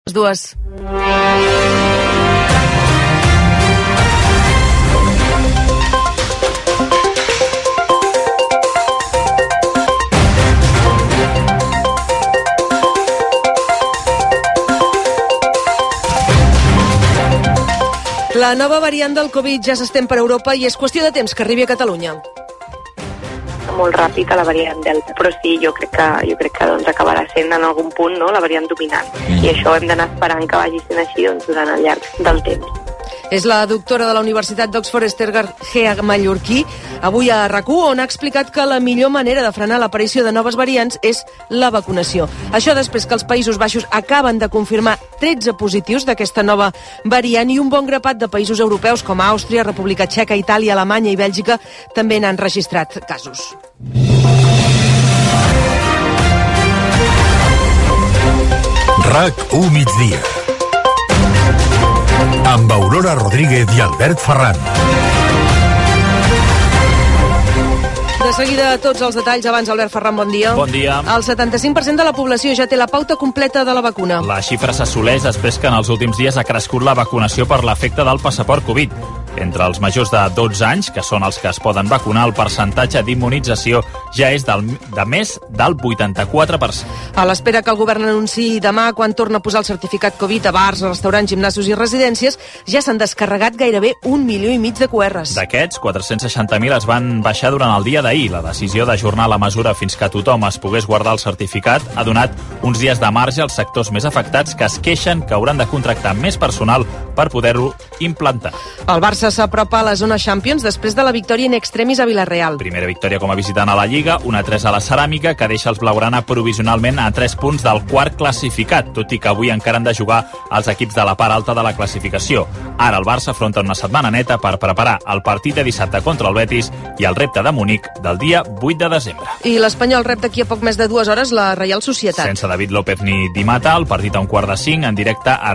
Les dues. La nova variant del Covid ja s'estén per Europa i és qüestió de temps que arribi a Catalunya. Molt ràpid a la variant Delta, però sí, jo crec que doncs, acabarà sent en algun punt, no, la variant dominant. I això hem d'anar esperant que vagi sent així durant el llarg del temps. És la doctora de la Universitat d'Oxford, Esther García Mallorquí, avui a RAC1, on ha explicat que la millor manera de frenar l'aparició de noves variants és la vacunació. Això després que els Països Baixos acaben de confirmar 13 positius d'aquesta nova variant i un bon grapat de països europeus com Àustria, República Txeca, Itàlia, Alemanya i Bèlgica també n'han registrat casos. RAC1 migdia amb Aurora Rodríguez i Albert Ferran. De seguida, tots els detalls. Abans, Albert Ferran, bon dia. Bon dia. El 75% de la població ja té la pauta completa de la vacuna. La xifra s'assoleix després que en els últims dies ha crescut la vacunació per l'efecte del passaport Covid. Entre els majors de 12 anys, que són els que es poden vacunar, el percentatge d'immunització ja és de més del 84%. A l'espera que el govern anunciï demà quan torna a posar el certificat Covid a bars, restaurants, gimnasos i residències, ja s'han descarregat gairebé 1,5 milió de QRs. D'aquests, 460.000 es van baixar durant el dia d'ahir. La decisió d'ajornar la mesura fins que tothom es pogués guardar el certificat ha donat uns dies de marge als sectors més afectats que es queixen que hauran de contractar més personal per poder-ho implantar. El Barça s'apropa a la zona Champions després de la victòria in extremis a Villarreal. Primera victòria com a visitant a la Lliga, 1-3 a la Ceràmica, que deixa els blaugrana provisionalment a 3 punts del quart classificat, tot i que avui encara han de jugar els equips de la part alta de la classificació. Ara el Barça afronta una setmana neta per preparar el partit de dissabte contra el Betis i el repte de Munic del dia 8 de desembre. I l'Espanyol rep d'aquí a poc més de 2 hores la Reial Societat. Sense David López ni Di Mata, el partit a 4:45 en directe a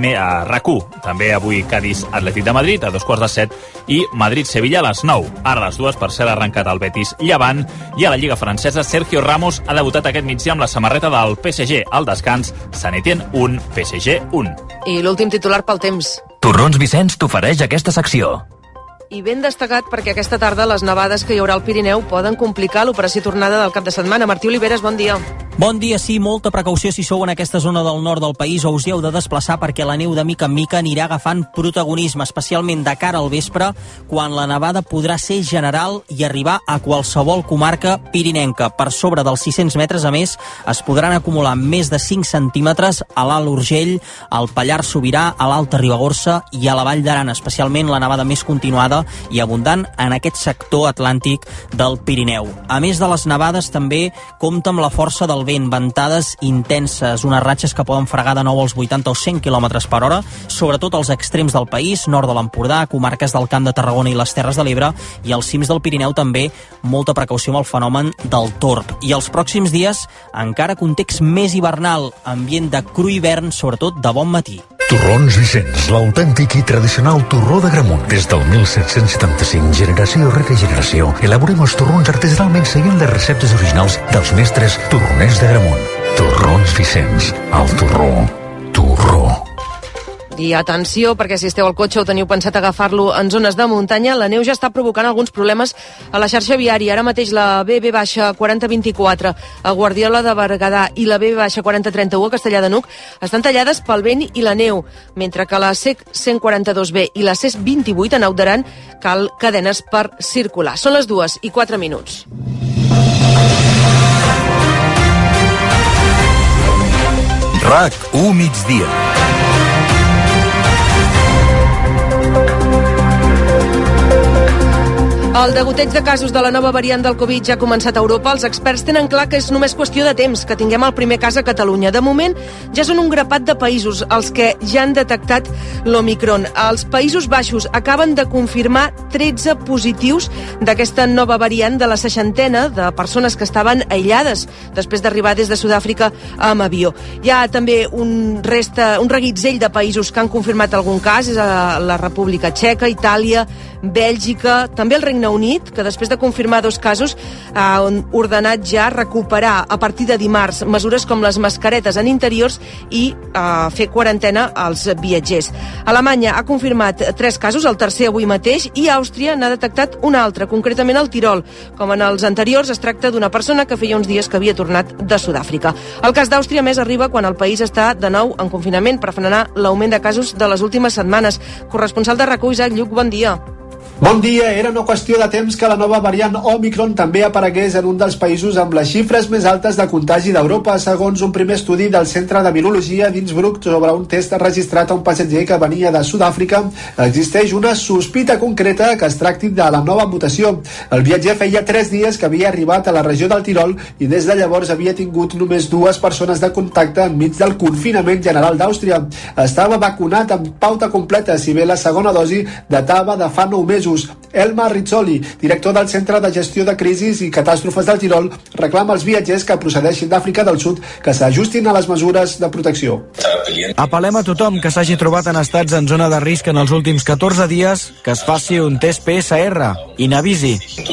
RAC1. També avui Cádiz Atlètic de Madrid a 2:45 i Madrid-Sevilla a les 9. Ara a les 2 per ser arrencat el Betis Llevant, i a la Lliga francesa Sergio Ramos ha debutat aquest migdia amb la samarreta del PSG. Al descans, Saint-Étienne 1, PSG 1. I l'últim titular pel temps. Torrons Vicenç t'ofereix aquesta secció. I ben destacat perquè aquesta tarda les nevades que hi haurà al Pirineu poden complicar l'operació tornada del cap de setmana. Martí Oliveres, bon dia. Bon dia, sí, molta precaució si sou en aquesta zona del nord del país o us hi heu de desplaçar perquè la neu de mica en mica anirà agafant protagonisme, especialment de cara al vespre, quan la nevada podrà ser general i arribar a qualsevol comarca pirinenca. Per sobre dels 600 metres, a més, es podran acumular més de 5 centímetres a l'Alt Urgell, al Pallars Sobirà, a l'Alta Ribagorça i a la Vall d'Aran, especialment la nevada més continuada i abundant en aquest sector atlàntic del Pirineu. A més de les nevades, també compta amb la força del vent, ventades intenses, unes ratxes que poden fregar de nou als 80 o 100 km per hora, sobretot als extrems del país, nord de l'Empordà, comarques del Camp de Tarragona i les Terres de l'Ebre, i als cims del Pirineu també molta precaució amb el fenomen del torb. I els pròxims dies encara context més hivernal, ambient de cru hivern, sobretot de bon matí. Torrons Vicenç, l'autèntic i tradicional torró d'Agramunt. Des del 1775, generació rere generació, elaborem els torrons artesanalment seguint les receptes originals dels mestres torroners d'Agramunt. Torrons Vicenç, el torró. I atenció, perquè si esteu al cotxe o teniu pensat agafar-lo en zones de muntanya, la neu ja està provocant alguns problemes a la xarxa viària. Ara mateix la BB-4024 a Guardiola de Berguedà i la BB-4031 a Castellar de N'Hug estan tallades pel vent i la neu, mentre que la C142B i la C28 a Naut d'Aran cal cadenes per circular. Són les 2:04. RAC1 migdia. El degoteig de casos de la nova variant del Covid ja ha començat a Europa. Els experts tenen clar que és només qüestió de temps que tinguem el primer cas a Catalunya. De moment, ja són un grapat de països els que ja han detectat l'Omicron. Els Països Baixos acaben de confirmar 13 positius d'aquesta nova variant de la 60ena de persones que estaven aïllades després d'arribar des de Sud-àfrica amb avió. Hi ha també un reguitzell de països que han confirmat algun cas, és a la República Txeca, Itàlia, Bèlgica, també el Regne Regne Unit, que després de confirmar 2 casos ha ordenat ja recuperar a partir de dimarts mesures com les mascaretes en interiors i fer quarantena als viatgers. Alemanya ha confirmat 3 casos, el tercer avui mateix, i Àustria n'ha detectat un altre, concretament al Tirol. Com en els anteriors, es tracta d'una persona que feia uns dies que havia tornat de Sud-àfrica. El cas d'Àustria, més, arriba quan el país està de nou en confinament per frenar l'augment de casos de les últimes setmanes. Corresponsal de RAC1, Isaac Lluc, bon dia. Bon dia, era una qüestió de temps que la nova variant Omicron també aparegués en un dels països amb les xifres més altes de contagi d'Europa, segons un primer estudi del Centre de Virologia d'Innsbruck sobre un test registrat a un passatger que venia de Sud-àfrica. Existeix una sospita concreta que es tracti de la nova mutació. El viatger feia 3 dies que havia arribat a la regió del Tirol i des de llavors havia tingut només 2 persones de contacte enmig del confinament general d'Àustria. Estava vacunat amb pauta completa, si bé la segona dosi datava de fa 9 mesos. Elmar Rizzoli, director del Centre de Gestió de Crisis i Catàstrofes del Tirol, reclama als viatgers que procedeixin d'Àfrica del Sud que s'ajustin a les mesures de protecció. Apel·lem a tothom que s'hagi trobat en estats en zona de risc en els últims 14 dies que es faci un test PCR i n'avisi.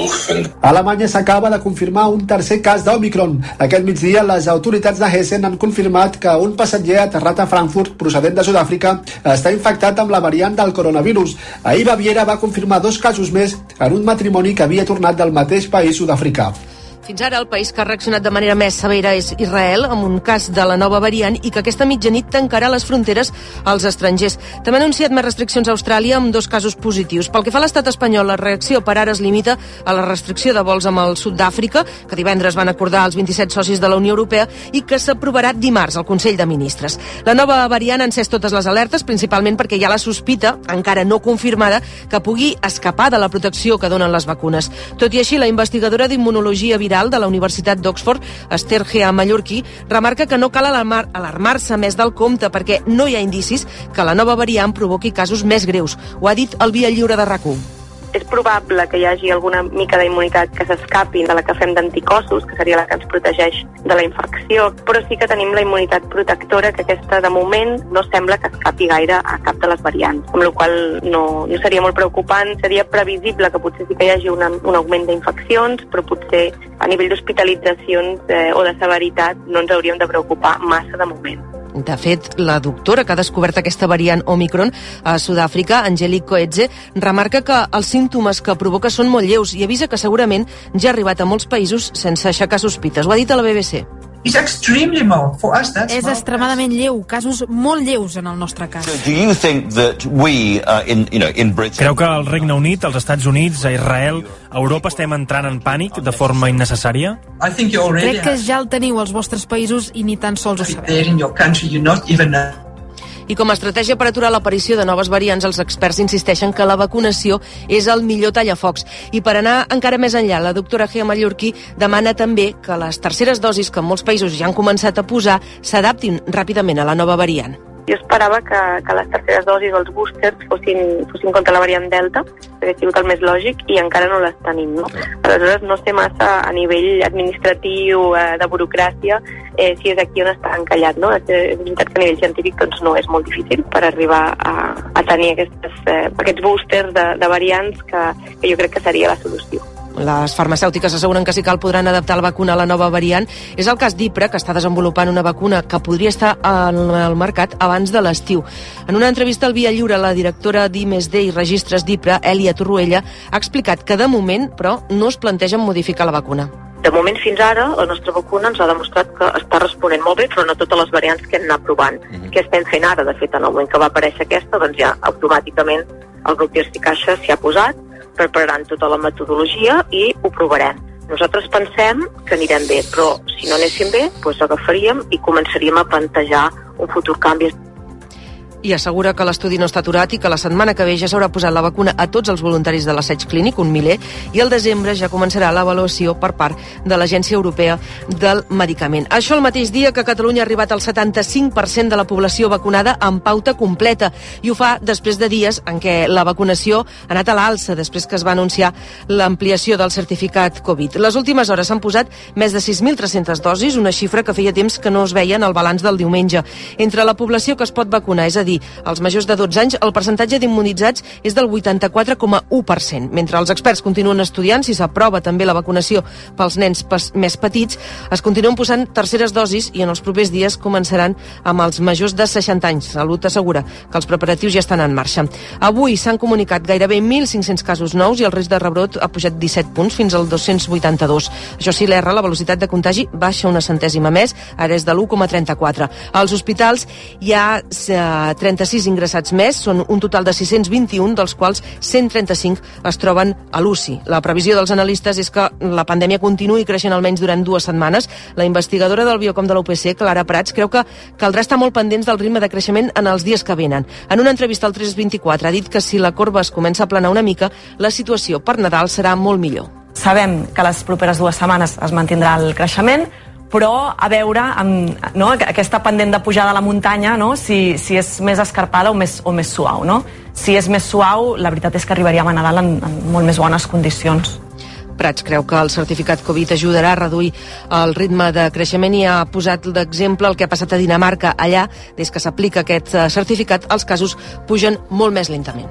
A Alemanya s'acaba de confirmar un tercer cas d'Omicron. Aquest migdia les autoritats de Hessen han confirmat que un passatger aterrat a Frankfurt procedent de Sud-àfrica està infectat amb la variant del coronavirus. Ahir Baviera va confirmar 2 casos més en un matrimoni que havia tornat del mateix país sud-africà. Fins ara, el país que ha reaccionat de manera més severa és Israel, amb un cas de la nova variant i que aquesta mitjanit tancarà les fronteres als estrangers. També ha anunciat més restriccions a Austràlia amb 2 casos positius. Pel que fa a l'estat espanyol, la reacció per ara es limita a la restricció de vols amb el sud d'Àfrica, que divendres van acordar els 27 socis de la Unió Europea i que s'aprovarà dimarts al Consell de Ministres. La nova variant ha encès totes les alertes, principalment perquè hi ha la sospita, encara no confirmada, que pugui escapar de la protecció que donen les vacunes. Tot i així, la investigadora d'immunologia viral de la Universitat d'Oxford, Esther Gea Mallorquí, remarca que no cal alarmar-se més del compte perquè no hi ha indicis que la nova variant provoqui casos més greus. Ho ha dit el Via Lliure de RAC1. És probable que hi hagi alguna mica d'immunitat que s'escapi de la que fem d'anticossos, que seria la que ens protegeix de la infecció, però sí que tenim la immunitat protectora, que aquesta de moment no sembla que escapi gaire a cap de les variants, amb la qual no seria molt preocupant. Seria previsible que potser sí que hi hagi un augment d'infeccions, però potser a nivell d'hospitalitzacions o de severitat no ens hauríem de preocupar massa de moment. De fet, la doctora que ha descobert aquesta variant Omicron a Sud-àfrica, Angelique Coetze, remarca que els símptomes que provoca són molt lleus i avisa que segurament ja ha arribat a molts països sense aixecar sospites. Ho ha dit a la BBC. És extremadament lleu, casos molt lleus en el nostre cas. Creu que al Regne Unit, als Estats Units, a Israel, a Europa estem entrant en pànic de forma innecessària? Crec que ja el teniu als vostres països i ni tan sols ho sabeu. I com a estratègia per aturar l'aparició de noves variants, els experts insisteixen que la vacunació és el millor tallafocs. I per anar encara més enllà, la doctora Gea Mallorquí demana també que les terceres dosis que en molts països ja han començat a posar s'adaptin ràpidament a la nova variant. Jo esperava que les terceres dosis o els boosters fossin contra la variant Delta, perquè ha sigut el més lògic, i encara no les tenim, no? Aleshores, no sé massa a nivell administratiu, de burocràcia, si és aquí on està encallat, no? És veritat que a nivell científic doncs, no és molt difícil per arribar a tenir aquests boosters de variants que jo crec que seria la solució. Les farmacèutiques asseguren que si cal podran adaptar la vacuna a la nova variant. És el cas d'Ipra, que està desenvolupant una vacuna que podria estar al mercat abans de l'estiu. En una entrevista al Via Lliure, la directora d'I+D i Registres d'Ipra, Èlia Torruella, ha explicat que de moment, però, no es plantegen modificar la vacuna. De moment, fins ara, la nostra vacuna ens ha demostrat que està responent molt bé, però no totes les variants que hem anat provant. Què estem fent ara? De fet, en el moment que va aparèixer aquesta, doncs ja automàticament el grup d'Irsi-Caixa s'hi ha posat, preparant tota la metodologia i ho provarem. Nosaltres pensem que anirem bé, però si no anéssim bé, doncs agafaríem i començaríem a plantejar un futur canvi. I assegura que l'estudi no està aturat i que la setmana que ve ja s'haurà posat la vacuna a tots els voluntaris de l'assaig clínic, un miler, i al desembre ja començarà l'avaluació per part de l'Agència Europea del Medicament. Això el mateix dia que Catalunya ha arribat al 75% de la població vacunada amb pauta completa, i ho fa després de dies en què la vacunació ha anat a l'alça després que es va anunciar l'ampliació del certificat Covid. Les últimes hores s'han posat més de 6.300 dosis, una xifra que feia temps que no es veia en el balanç del diumenge. Entre la població que es pot vacunar, és a dir, dir, als majors de 12 anys el percentatge d'immunitzats és del 84,1%. Mentre els experts continuen estudiant si s'aprova també la vacunació pels nens més petits, es continuen posant terceres dosis i en els propers dies començaran amb els majors de 60 anys. Salut assegura que els preparatius ja estan en marxa. Avui s'han comunicat gairebé 1.500 casos nous i el risc de rebrot ha pujat 17 punts fins al 282. Això sí, l'R, la velocitat de contagi baixa una centèsima més, ara és de l'1,34. Als hospitals hi ha 36 ingressats més, són un total de 621, dels quals 135 es troben a l'UCI. La previsió dels analistes és que la pandèmia continuï creixent almenys durant 2 setmanes. La investigadora del Biocom de la UPC, Clara Prats, creu que caldrà estar molt pendents del ritme de creixement en els dies que venen. En una entrevista al 324 ha dit que si la corba es comença a aplanar una mica, la situació per Nadal serà molt millor. Sabem que les properes 2 setmanes es mantindrà el creixement, però a veure no, aquesta pendent de pujada a la muntanya, no, si és més escarpada o més suau. No? Si és més suau, la veritat és que arribaríem a Nadal en molt més bones condicions. Prats creu que el certificat Covid ajudarà a reduir el ritme de creixement i ha posat d'exemple el que ha passat a Dinamarca. Allà, des que s'aplica aquest certificat, els casos pugen molt més lentament.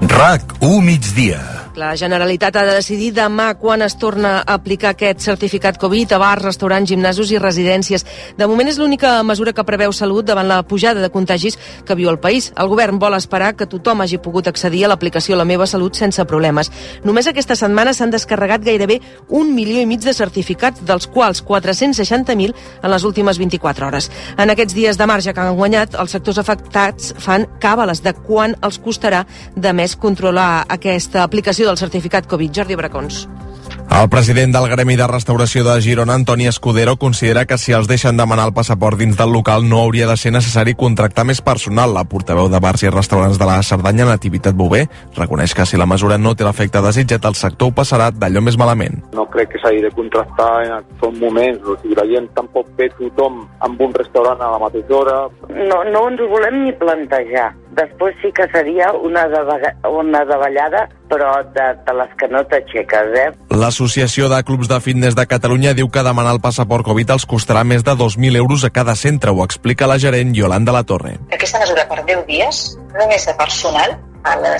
RAC1 migdia. La Generalitat ha de decidir demà quan es torna a aplicar aquest certificat Covid a bars, restaurants, gimnasos i residències. De moment és l'única mesura que preveu Salut davant la pujada de contagis que viu el país. El govern vol esperar que tothom hagi pogut accedir a l'aplicació La meva Salut sense problemes. Només aquesta setmana s'han descarregat gairebé 1,5 milió de certificats, dels quals 460.000 en les últimes 24 hores. En aquests dies de marge que han guanyat, els sectors afectats fan càbales de quan els costarà de més controlar aquesta aplicació del certificat Covid. Jordi Bracons. El president del Gremi de Restauració de Girona, Antoni Escudero, considera que si els deixen demanar el passaport dins del local no hauria de ser necessari contractar més personal. La portaveu de bars i restaurants de la Cerdanya, Nativitat Bové, reconeix que si la mesura no té l'efecte desitjat, el sector ho passarà d'allò més malament. No crec que s'hagi de contractar en aquests moments. O sigui, la gent tampoc ve tothom amb un restaurant a la mateixa hora. No ens ho volem ni plantejar. Després sí que seria una davallada, però de les que no t'aixeques, L'Associació de Clubs de Fitness de Catalunya diu que demanar el passaport Covid els costarà més de 2.000 euros a cada centre, ho explica la gerent Yolanda Latorre. Aquesta mesura per 10 dies, només de personal, a les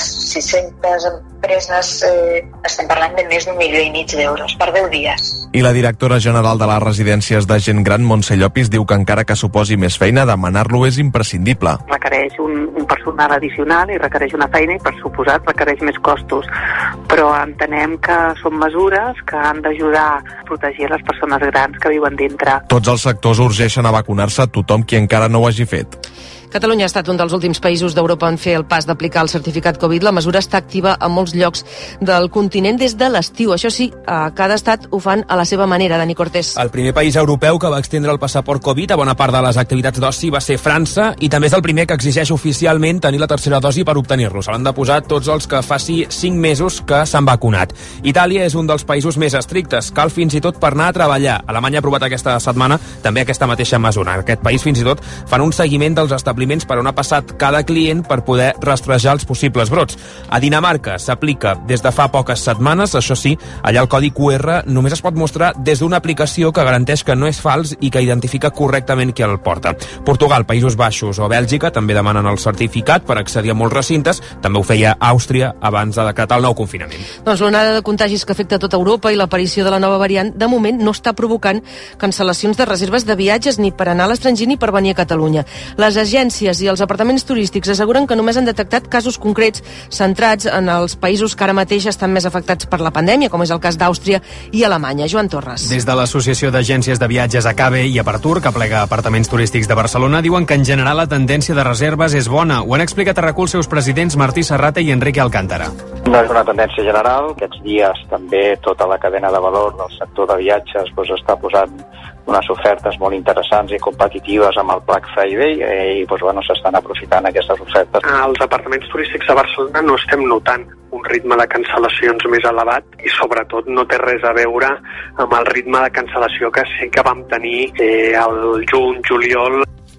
600 empreses estem parlant de més d'1,5 milió d'euros per 10 dies. I la directora general de les residències de gent gran, Montse Llopis, diu que encara que suposi més feina, demanar-lo és imprescindible. Requereix un personal addicional i requereix una feina i, per suposat, requereix més costos. Però entenem que són mesures que han d'ajudar a protegir les persones grans que viuen dintre. Tots els sectors urgeixen a vacunar-se tothom qui encara no ho hagi fet. Catalunya ha estat un dels últims països d'Europa en fer el pas d'aplicar el certificat Covid. La mesura està activa a molts llocs del continent des de l'estiu. Això sí, a cada estat ho fan a la seva manera. Dani Cortés. El primer país europeu que va extendre el passaport Covid a bona part de les activitats d'oci va ser França, i també és el primer que exigeix oficialment tenir la tercera dosi per obtenir-lo. Se l'han de posar tots els que faci 5 mesos que s'han vacunat. Itàlia és un dels països més estrictes. Cal fins i tot per anar a treballar. Alemanya ha aprovat aquesta setmana també aquesta mateixa mesura. En aquest país fins i tot fan un seguiment dels establiments per on ha passat cada client per poder rastrejar els possibles brots. A Dinamarca s'aplica des de fa poques setmanes, això sí, allà el codi QR només es pot mostrar des d'una aplicació que garanteix que no és fals i que identifica correctament qui el porta. Portugal, Països Baixos o Bèlgica també demanen el certificat per accedir a molts recintes, també ho feia Àustria abans de decretar el nou confinament. Doncs l'onada de contagis que afecta tota Europa i l'aparició de la nova variant de moment no està provocant cancel·lacions de reserves de viatges ni per anar a l'estranger ni per venir a Catalunya. Les agències i els apartaments turístics asseguren que només han detectat casos concrets centrats en els països que ara mateix estan més afectats per la pandèmia, com és el cas d'Àustria i Alemanya. Joan Torres. Des de l'Associació d'Agències de Viatges ACABE i Apertur, que plega apartaments turístics de Barcelona, diuen que en general la tendència de reserves és bona. Ho han explicat a RAC1 els seus presidents Martí Serrata i Enrique Alcántara. No és una tendència general. Aquests dies també tota la cadena de valor del sector de viatges està posant unes ofertes molt interessants i competitives amb el Black Friday i s'estan aprofitant aquestes ofertes. Als apartaments turístics de Barcelona no estem notant un ritme de cancel·lacions més elevat i sobretot no té res a veure amb el ritme de cancel·lació que sí que vam tenir al juny, juliol.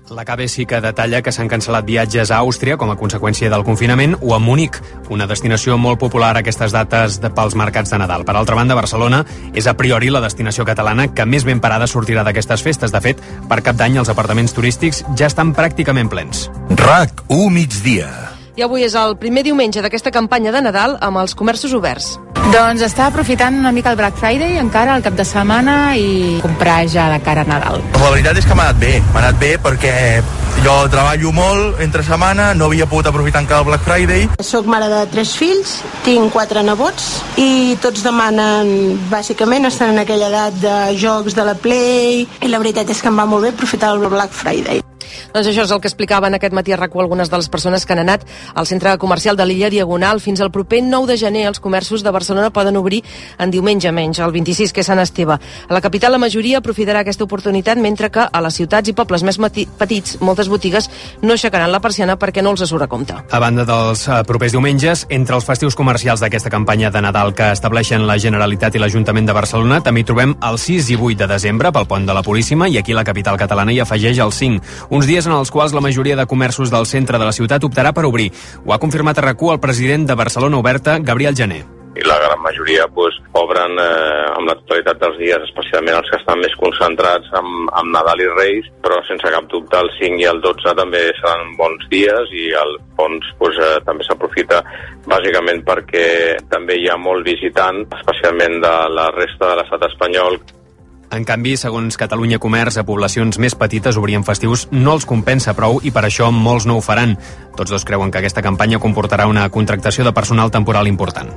L'ACABE sí que detalla que s'han cancel·lat viatges a Àustria com a conseqüència del confinament o a Múnich, una destinació molt popular a aquestes dates pels mercats de Nadal. Per altra banda, Barcelona és a priori la destinació catalana que més ben parada sortirà d'aquestes festes. De fet, per Cap d'Any els apartaments turístics ja estan pràcticament plens. RAC1 migdia. I avui és el primer diumenge d'aquesta campanya de Nadal amb els comerços oberts. Doncs està aprofitant una mica el Black Friday encara el cap de setmana i comprar ja de cara a Nadal. La veritat és que m'ha anat bé perquè jo treballo molt entre setmana, no havia pogut aprofitar encara el Black Friday. Soc mare de 3 fills, tinc 4 nebots i tots demanen, bàsicament estan en aquella edat de jocs de la Play i la veritat és que em va molt bé aprofitar el Black Friday. Doncs això és el que explicaven aquest matí a RAC1 algunes de les persones que han anat al centre comercial de l'Illa Diagonal. Fins al proper 9 de gener els comerços de Barcelona poden obrir en diumenge menys, el 26, que és Sant Esteve. A la capital la majoria aprofitarà aquesta oportunitat, mentre que a les ciutats i pobles més petits moltes botigues no aixecaran la persiana perquè no els surt a compte. A banda dels propers diumenges, entre els festius comercials d'aquesta campanya de Nadal que estableixen la Generalitat i l'Ajuntament de Barcelona, també hi trobem el 6 i 8 de desembre pel Pont de la Puríssima, i aquí la capital catalana hi afegeix el 5. Uns dies en els quals la majoria de comerços del centre de la ciutat optarà per obrir. Ho ha confirmat a RAC1 el president de Barcelona Oberta, Gabriel Gené. I la gran majoria obren amb la totalitat dels dies, especialment els que estan més concentrats amb Nadal i Reis, però sense cap dubte el 5 i el 12 també seran bons dies i el Pons també s'aprofita bàsicament perquè també hi ha molt visitant, especialment de la resta de l'estat espanyol. En canvi, segons Catalunya Comerç, a poblacions més petites obrir en festius no els compensa prou i per això molts no ho faran. Tots dos creuen que aquesta campanya comportarà una contractació de personal temporal important.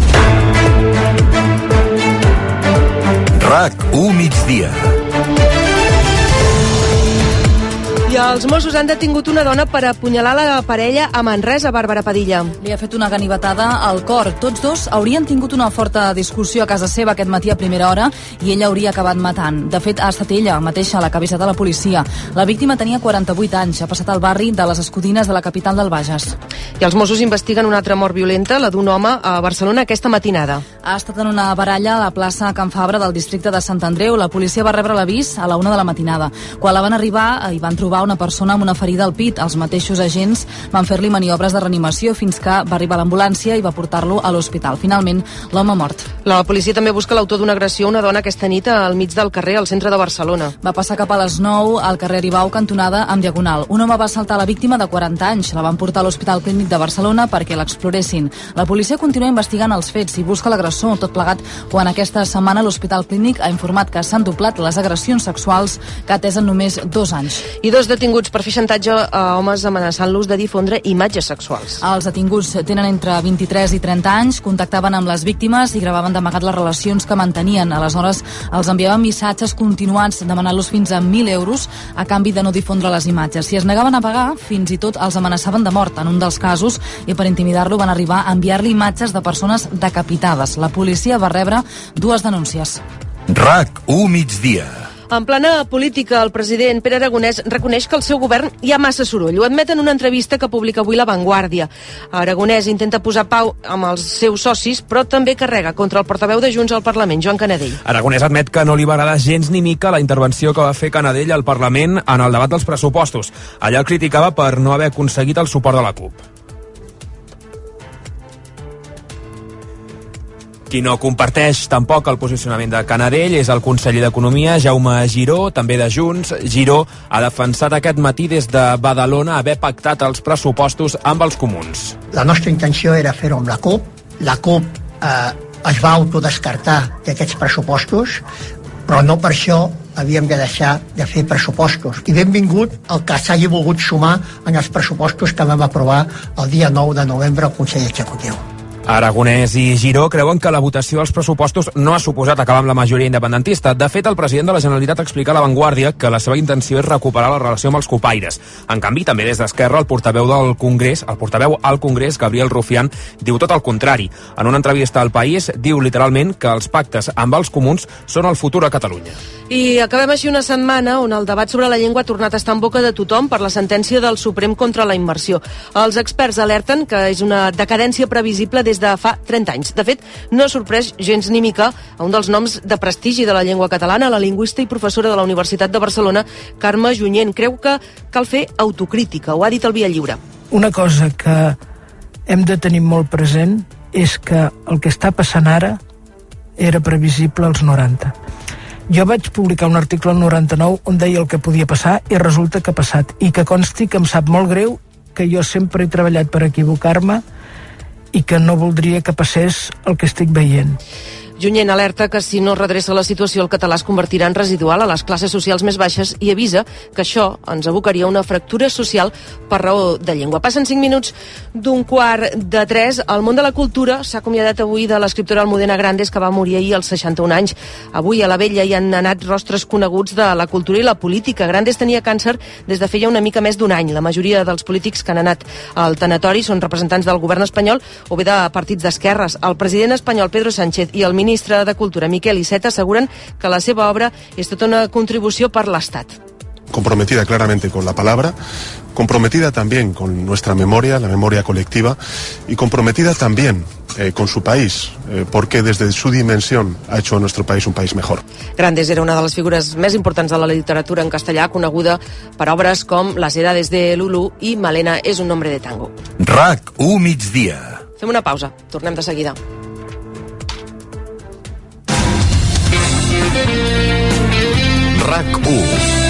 RAC1 migdia. I els Mossos han detingut una dona per apunyalar la parella a Manresa, Bàrbara Padilla. Li ha fet una ganivetada al cor. Tots dos haurien tingut una forta discussió a casa seva aquest matí a primera hora i ella hauria acabat matant. De fet, ha estat ella mateixa la que ha avisat a la policia. La víctima tenia 48 anys, ha passat al barri de les Escudines de la capital del Bages. I els Mossos investiguen una altra mort violenta, la d'un home a Barcelona aquesta matinada. Ha estat en una baralla a la plaça Can Fabra del districte de Sant Andreu. La policia va rebre l'avís a la 1 de la matinada. Quan la van arribar, hi van trobar una persona amb una ferida al pit. Els mateixos agents van fer-li maniobres de reanimació fins que va arribar l'ambulància i va portar-lo a l'hospital. Finalment, l'home ha mort. La policia també busca l'autor d'una agressió a una dona aquesta nit al mig del carrer, al centre de Barcelona. Va passar cap a les 9 al carrer Aribau, cantonada amb Diagonal. Un home va assaltar la víctima de 40 anys. La van portar a l'Hospital Clínic de Barcelona perquè l'exploressin. La policia continua investigant els fets i busca l'agressor, tot plegat quan aquesta setmana l'Hospital Clínic ha informat que s'han doblat les agressions sexuals que ha atès en només 2 anys. I 2 detinguts per fer xantatge a homes amenaçant-los de difondre imatges sexuals. Els detinguts tenen entre 23 i 30 anys, contactaven amb les víctimes i gravaven d'amagat les relacions que mantenien. Aleshores, els enviaven missatges continuats demanant-los fins a 1.000 euros a canvi de no difondre les imatges. Si es negaven a pagar, fins i tot els amenaçaven de mort. En un dels casos, i per intimidar-lo, van arribar a enviar-li imatges de persones decapitades. La policia va rebre 2 denúncies. RAC1 migdia. En plana política, el president Pere Aragonès reconeix que al seu govern hi ha massa soroll. Ho admet en una entrevista que publica avui La Vanguardia. Aragonès intenta posar pau amb els seus socis, però també carrega contra el portaveu de Junts al Parlament, Joan Canadell. Aragonès admet que no li va agradar gens ni mica la intervenció que va fer Canadell al Parlament en el debat dels pressupostos. Allà el criticava per no haver aconseguit el suport de la CUP. Qui no comparteix tampoc el posicionament de Canadell és el conseller d'Economia, Jaume Giró, també de Junts. Giró ha defensat aquest matí des de Badalona haver pactat els pressupostos amb els comuns. La nostra intenció era fer-ho amb la CUP. La CUP es va autodescartar d'aquests pressupostos, però no per això havíem de deixar de fer pressupostos. I benvingut el que s'hagi volgut sumar en els pressupostos que vam aprovar el dia 9 de novembre al Consell Executiu. Aragonès i Giró creuen que la votació dels pressupostos no ha suposat acabar amb la majoria independentista. De fet, el president de la Generalitat explica a La Vanguardia que la seva intenció és recuperar la relació amb els copaires. En canvi, també des d'Esquerra, el portaveu al Congrés, Gabriel Rufián, diu tot el contrari. En una entrevista al País, diu literalment que els pactes amb els comuns són el futur a Catalunya. I acabem així una setmana on el debat sobre la llengua ha tornat a estar en boca de tothom per la sentència del Suprem contra la immersió. Els experts alerten que és una decadència previsible des des de fa 30 anys. De fet, no sorprès gens ni mica a un dels noms de prestigi de la llengua catalana, la lingüista i professora de la Universitat de Barcelona, Carme Junyent. Creu que cal fer autocrítica, ho ha dit al Via Lliure. Una cosa que hem de tenir molt present és que el que està passant ara era previsible als 90. Jo vaig publicar un article al 99 on deia el que podia passar i resulta que ha passat. I que consti que em sap molt greu, que jo sempre he treballat per equivocar-me i que no voldria que passés el que estic veient. Junyent alerta que si no es redreça la situació el català es convertirà en residual a les classes socials més baixes i avisa que això ens abocaria a una fractura social per raó de llengua. Passen 5 minuts d'2:45. El món de la cultura s'ha acomiadat avui de l'escriptora Almudena Grandes, que va morir ahir als 61 anys. Avui a la Vella hi han anat rostres coneguts de la cultura i la política. Grandes tenia càncer des de feia una mica més d'un any. La majoria dels polítics que han anat al tanatori són representants del govern espanyol o bé de partits d'esquerres. El president espanyol Pedro Sánchez i el ministre de Cultura Miquel Iceta asseguren que la seva obra és tota una contribució per l'Estat. Comprometida claramente con la palabra, comprometida también con nuestra memoria, la memoria colectiva, y comprometida también con su país, porque desde su dimensión ha hecho a nuestro país un país mejor. Grandes era una de les figures més importants de la literatura en castellà, coneguda per obres com Las edades de Lulú i Malena és un nombre de tango. RAC1 migdia. Fem una pausa, tornem de seguida. RAC1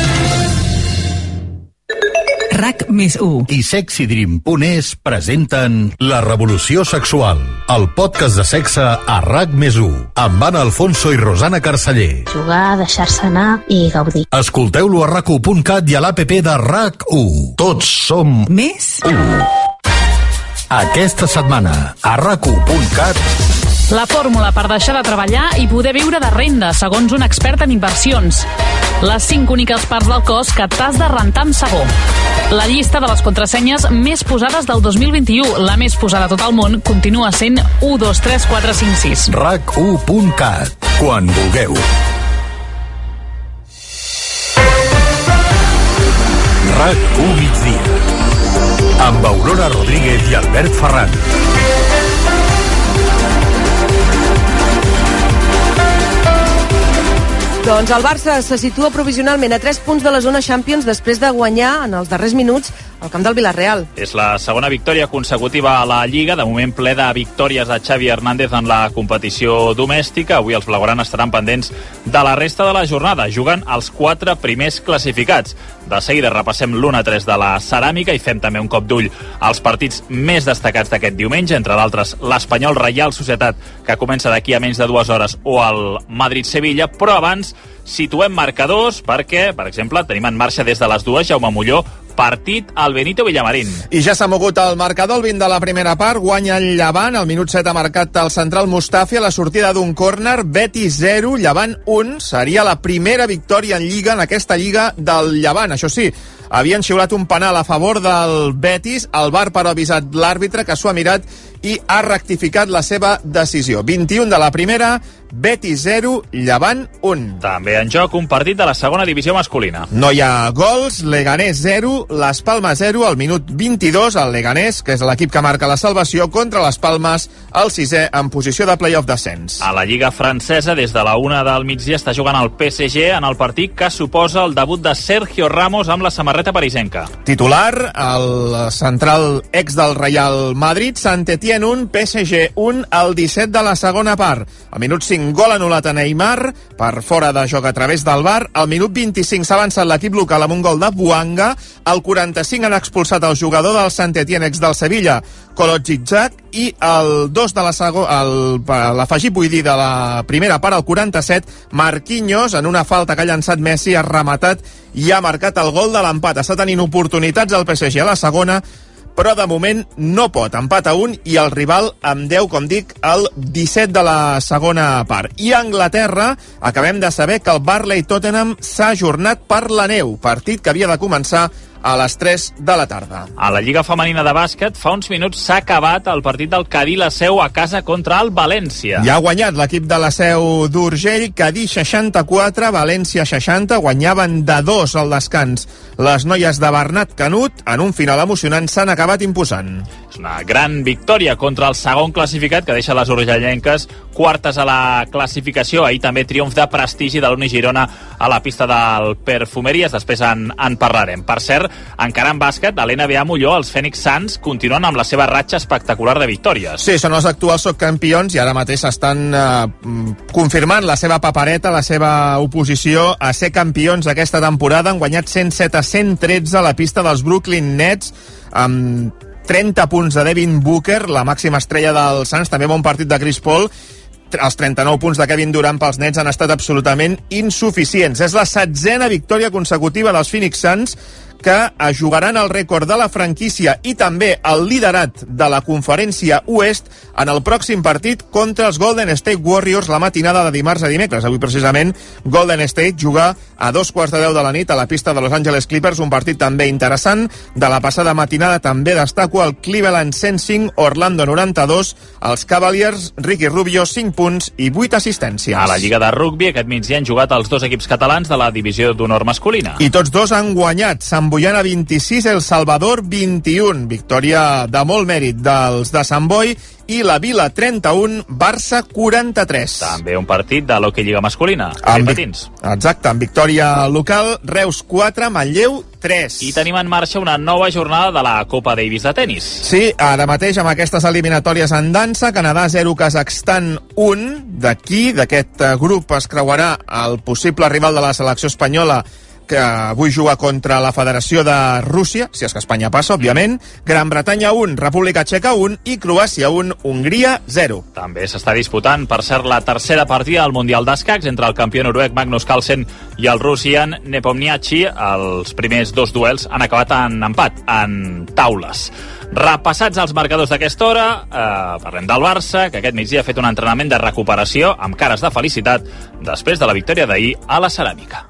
RAC+1 i SexyDream.es presenten La Revolució Sexual, el podcast de sexe a RAC+1, amb Anna Alfonso i Rosana Carceller. Jugar, deixar-se anar i gaudir. Escolteu-lo a RAC1.cat i a l'APP de RAC1. Tots som més 1. Aquesta setmana, a RAC1.cat, la fórmula per deixar de treballar i poder viure de renda, segons un expert en inversions. Les 5 úniques parts del cos que t'has de rentar amb sabó. La llista de les contrasenyes més posades del 2021, la més posada a tot el món, continua sent 1, 2, 3, 4, 5, 6. RAC1.cat, quan vulgueu. RAC1 migdia, amb Aurora Rodríguez i Albert Ferran. Doncs el Barça se situa provisionalment a 3 punts de la zona Champions després de guanyar en els darrers minuts al camp del Villarreal. És la segona victòria consecutiva a la Lliga, de moment ple de victòries de Xavi Hernández en la competició domèstica. Avui els blaugrana estaran pendents de la resta de la jornada. Juguen els 4 primers classificats. De seguida repassem l'1-3 de la Ceràmica i fem també un cop d'ull als partits més destacats d'aquest diumenge, entre d'altres l'Espanyol Reial Societat, que comença d'aquí a menys de 2 hores, o el Madrid-Sevilla, però abans situem marcadors perquè, per exemple, tenim en marxa des de les 2 Jaume Molló, partit al Benito Villamarín. I ja s'ha mogut el marcador, el 20 de la primera part, guanya el Llevant, al minut 7 ha marcat el central Mustafi a la sortida d'un córner, Betis 0, Llevant 1, seria la primera victòria en Lliga, en aquesta Lliga del Llevant. Això sí, havien xiulat un penal a favor del Betis, el VAR però ha avisat l'àrbitre que s'ho ha mirat i ha rectificat la seva decisió. 21 de la primera, Betis 0, Llevant 1. També en joc un partit de la segona divisió masculina. No hi ha gols, Leganés 0, Las Palmas 0, al minut 22, el Leganés, que és l'equip que marca la salvació, contra les Palmes, el 6è en posició de play-off descens. A la Lliga francesa, des de la 1 del migdia, està jugant el PSG en el partit que suposa el debut de Sergio Ramos amb la samarreta parisenca. Titular, el central ex del Real Madrid, Saint-Étienne 1, PSG 1, al 17 de la segona part. Al minut 5, gol anul·lat a Neymar, per fora de joc a través del VAR. Al minut 25 s'ha avançat l'equip local amb un gol de Buanga. Al 45 han expulsat el jugador del Saint-Étienne ex del Sevilla, Kolodzic, i el 2 de l'afegit, vull dir, de la primera part, al 47, Marquinhos, en una falta que ha llançat Messi, ha rematat i ha marcat el gol de l'empat. Està tenint oportunitats el PSG a la segona, però de moment no pot. Empat a 1 i el rival amb 10, com dic, el 17 de la segona part. I a Anglaterra acabem de saber que el Burnley Tottenham s'ha ajornat per la neu, partit que havia de començar a les 3 de la tarda. A la Lliga Femenina de Bàsquet, fa uns minuts s'ha acabat el partit del Cadí la Seu a casa contra el València. Ja ha guanyat l'equip de la Seu d'Urgell, Cadí 64, València 60, guanyaven de 2 al descans. Les noies de Bernat Canut, en un final emocionant, s'han acabat imposant. És una gran victòria contra el segon classificat, que deixa les urgellenques quartes a la classificació. Ahir també triomf de prestigi de l'Uni Girona a la pista del Perfumeries. Després en parlarem. Per cert, encara en bàsquet, a l'NBA Molló, els Phoenix Suns continuen amb la seva ratxa espectacular de victòries. Sí, són els actuals subcampions i ara mateix estan confirmant la seva papereta, la seva oposició a ser campions d'aquesta temporada. Han guanyat 107 a 113 a la pista dels Brooklyn Nets, amb 30 punts de Devin Booker, la màxima estrella dels Suns, també bon partit de Chris Paul. Els 39 punts de Kevin Durant pels Nets han estat absolutament insuficients. És la 16a victòria consecutiva dels Phoenix Suns, que jugaran el rècord de la franquícia i també el liderat de la conferència oest en el pròxim partit contra els Golden State Warriors la matinada de dimarts a dimecres. Avui precisament Golden State juga a 2:15 de la nit a la pista de Los Angeles Clippers, un partit també interessant. De la passada matinada també destaco el Cleveland 105, Orlando 92, els Cavaliers, Ricky Rubio 5 punts i 8 assistències. A la Lliga de Rugbi aquest migdia han jugat els dos equips catalans de la divisió d'honor masculina. I tots dos han guanyat. Sant Boiana 26, El Salvador 21. Victòria de molt mèrit dels de Sant Boi, i la Vila 31, Barça 43. També un partit de l'Hockey Lliga masculina, amb patins. Exacte, amb victòria local, Reus 4, Manlleu 3. I tenim en marxa una nova jornada de la Copa Davis de tenis. Sí, ara mateix amb aquestes eliminatòries en dansa, Canadà 0, Kazakhstan 1. D'aquí, d'aquest grup, es creuarà el possible rival de la selecció espanyola, que avui juga contra la Federació de Rússia, si és que Espanya passa, òbviament. Gran Bretanya 1, República Txeca 1 i Croàcia 1, Hongria 0. També s'està disputant, per cert, la tercera partida del Mundial d'Escacs entre el campió noruec Magnus Carlsen i el russian Nepomniachtchi. Els primers dos duels han acabat en empat, en taules. Repassats els marcadors d'aquesta hora, parlem del Barça, que aquest migdia ha fet un entrenament de recuperació amb cares de felicitat després de la victòria d'ahir a la Ceràmica.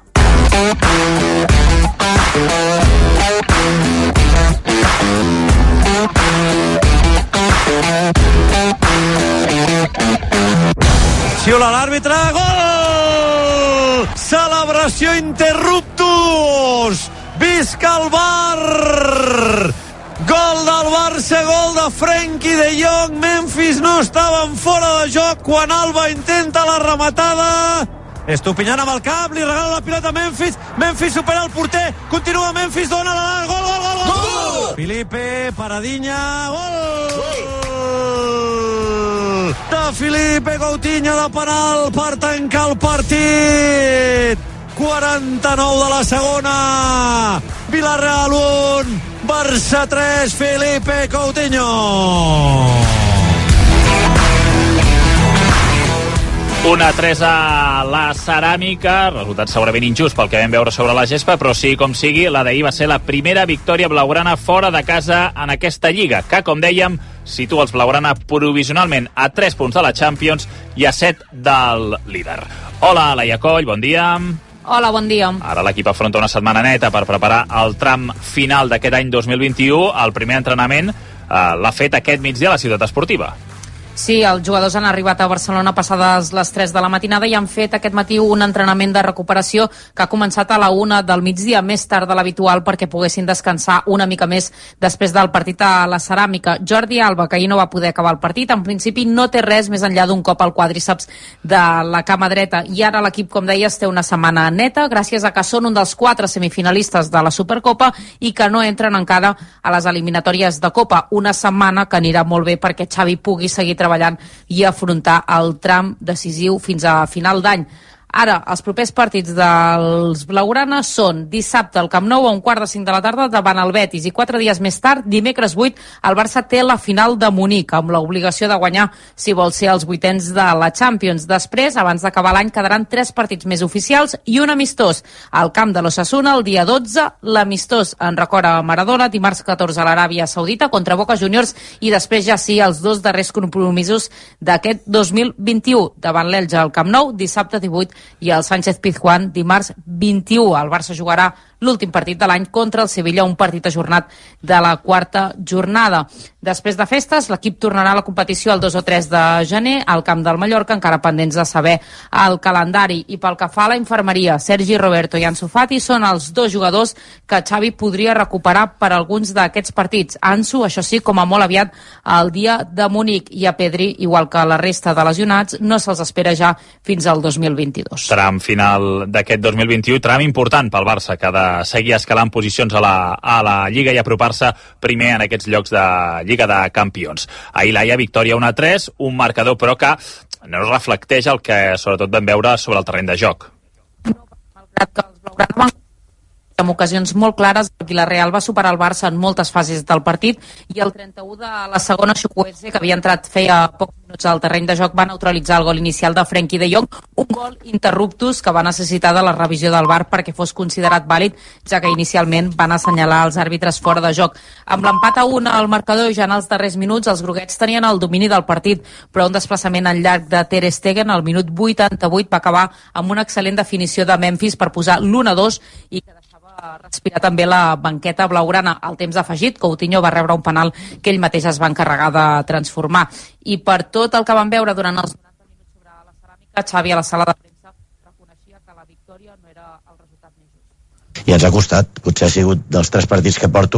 Xiula l'àrbitre, gol! Celebració interruptus! Visca el Bar! Gol del Barça, gol de Frenkie de Jong. Memphis no estava en fora de joc quan Alba intenta la rematada. Estupinyant amb el cap, li regala la pilota a Memphis. Memphis supera el porter, continua Memphis, dona la... Gol, gol, gol, gol! Felipe, paradinha, gol! De Felipe Coutinho de penal per tancar el partit. 49 de la segona. Villarreal 1, Barça 3, Felipe Coutinho. 1-3 a la Ceràmica, resultat segurament injust pel que vam veure sobre la gespa, però sí com sigui, la d'ahir va ser la primera victòria blaugrana fora de casa en aquesta lliga, que, com dèiem, situa els blaugrana provisionalment a 3 punts de la Champions i a 7 del líder. Hola, Laia Coll, bon dia. Hola, bon dia. Ara l'equip afronta una setmana neta per preparar el tram final d'aquest any 2021. El primer entrenament l'ha fet aquest migdia a la Ciutat Esportiva. Sí, els jugadors han arribat a Barcelona passades les 3 de la matinada i han fet aquest matí un entrenament de recuperació que ha començat a la 1 del migdia, més tard de l'habitual, perquè poguessin descansar una mica més després del partit a la Ceràmica. Jordi Alba, que ahir no va poder acabar el partit, en principi no té res més enllà d'un cop al quàdriceps de la cama dreta, i ara l'equip, com deies, té una setmana neta, gràcies a que són un dels 4 semifinalistes de la Supercopa i que no entren encara a les eliminatòries de Copa. Una setmana que anirà molt bé perquè Xavi pugui seguir treballant i afrontar el tram decisiu fins a final d'any. Ara, els propers partits dels blaugrana són dissabte al Camp Nou a 4:45 de la tarda davant el Betis, i 4 dies més tard, dimecres 8, el Barça té la final de Munic, amb l'obligació de guanyar si vol ser els vuitens de la Champions. Després, abans d'acabar l'any, quedaran 3 partits més oficials i un amistós. Al camp de l'Osasuna, el dia 12, l'amistós en record a Maradona, dimarts 14 a l'Aràbia Saudita contra Boca Juniors, i després ja sí els 2 darrers compromisos d'aquest 2021, davant l'Elche al Camp Nou, dissabte 18, i el Sánchez Pizjuán dimarts 21. El Barça jugarà l'últim partit de l'any contra el Sevilla, un partit ajornat de la quarta jornada. Després de festes, l'equip tornarà a la competició el 2 o 3 de gener al camp del Mallorca, encara pendents de saber el calendari. I pel que fa a la infermeria, Sergi Roberto i Ansu Fati són els dos jugadors que Xavi podria recuperar per alguns d'aquests partits. Ansu, això sí, com a molt aviat el dia de Munic, i a Pedri, igual que la resta de lesionats, no se'ls espera ja fins al 2022. Tram final d'aquest 2021, tram important pel Barça, que ha de seguir escalant posicions a la Lliga i apropar-se primer en aquests llocs de Lliga de Campions. Ahir l'Aia, victòria 1-3, un marcador però que no reflecteix el que sobretot vam veure sobre el terreny de joc. Malgrat que els blaugrana van amb ocasions molt clares, el Villarreal va superar el Barça en moltes fases del partit i el 31 de la segona, Chukwueze, que havia entrat feia pocs minuts al terreny de joc, va neutralitzar el gol inicial de Frenkie de Jong, un gol interruptus que va necessitar de la revisió del VAR perquè fos considerat vàlid, ja que inicialment van assenyalar els àrbitres fora de joc. Amb l'empat a 1 al marcador, ja en els darrers minuts, els groguets tenien el domini del partit, però un desplaçament al llarg de Ter Stegen al minut 88 va acabar amb una excel·lent definició de Memphis per posar l'1-2 i que respirar també la banqueta blaugrana. Al temps afegit, Coutinho va rebre un penal que ell mateix es va encarregar de transformar. I per tot el que van veure durant els 90 minuts sobre la ceràmica, Xavi a la sala de premsa reconeixia que la victòria no era el resultat més just. I ens ha costat. Potser ha sigut dels 3 partits que porto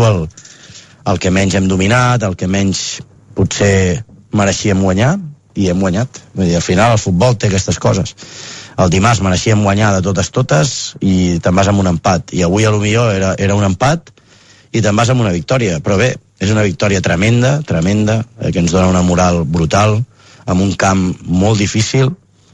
el que menys hem dominat, el que menys potser mereixíem guanyar, i hem guanyat. Vull dir, al final el futbol té aquestes coses. El dimarts mereixíem guanyar de totes i te'n vas amb un empat, i avui a lo millor era un empat i te'n vas amb una victòria, però bé, és una victòria tremenda, que ens dona una moral brutal, amb un camp molt difícil,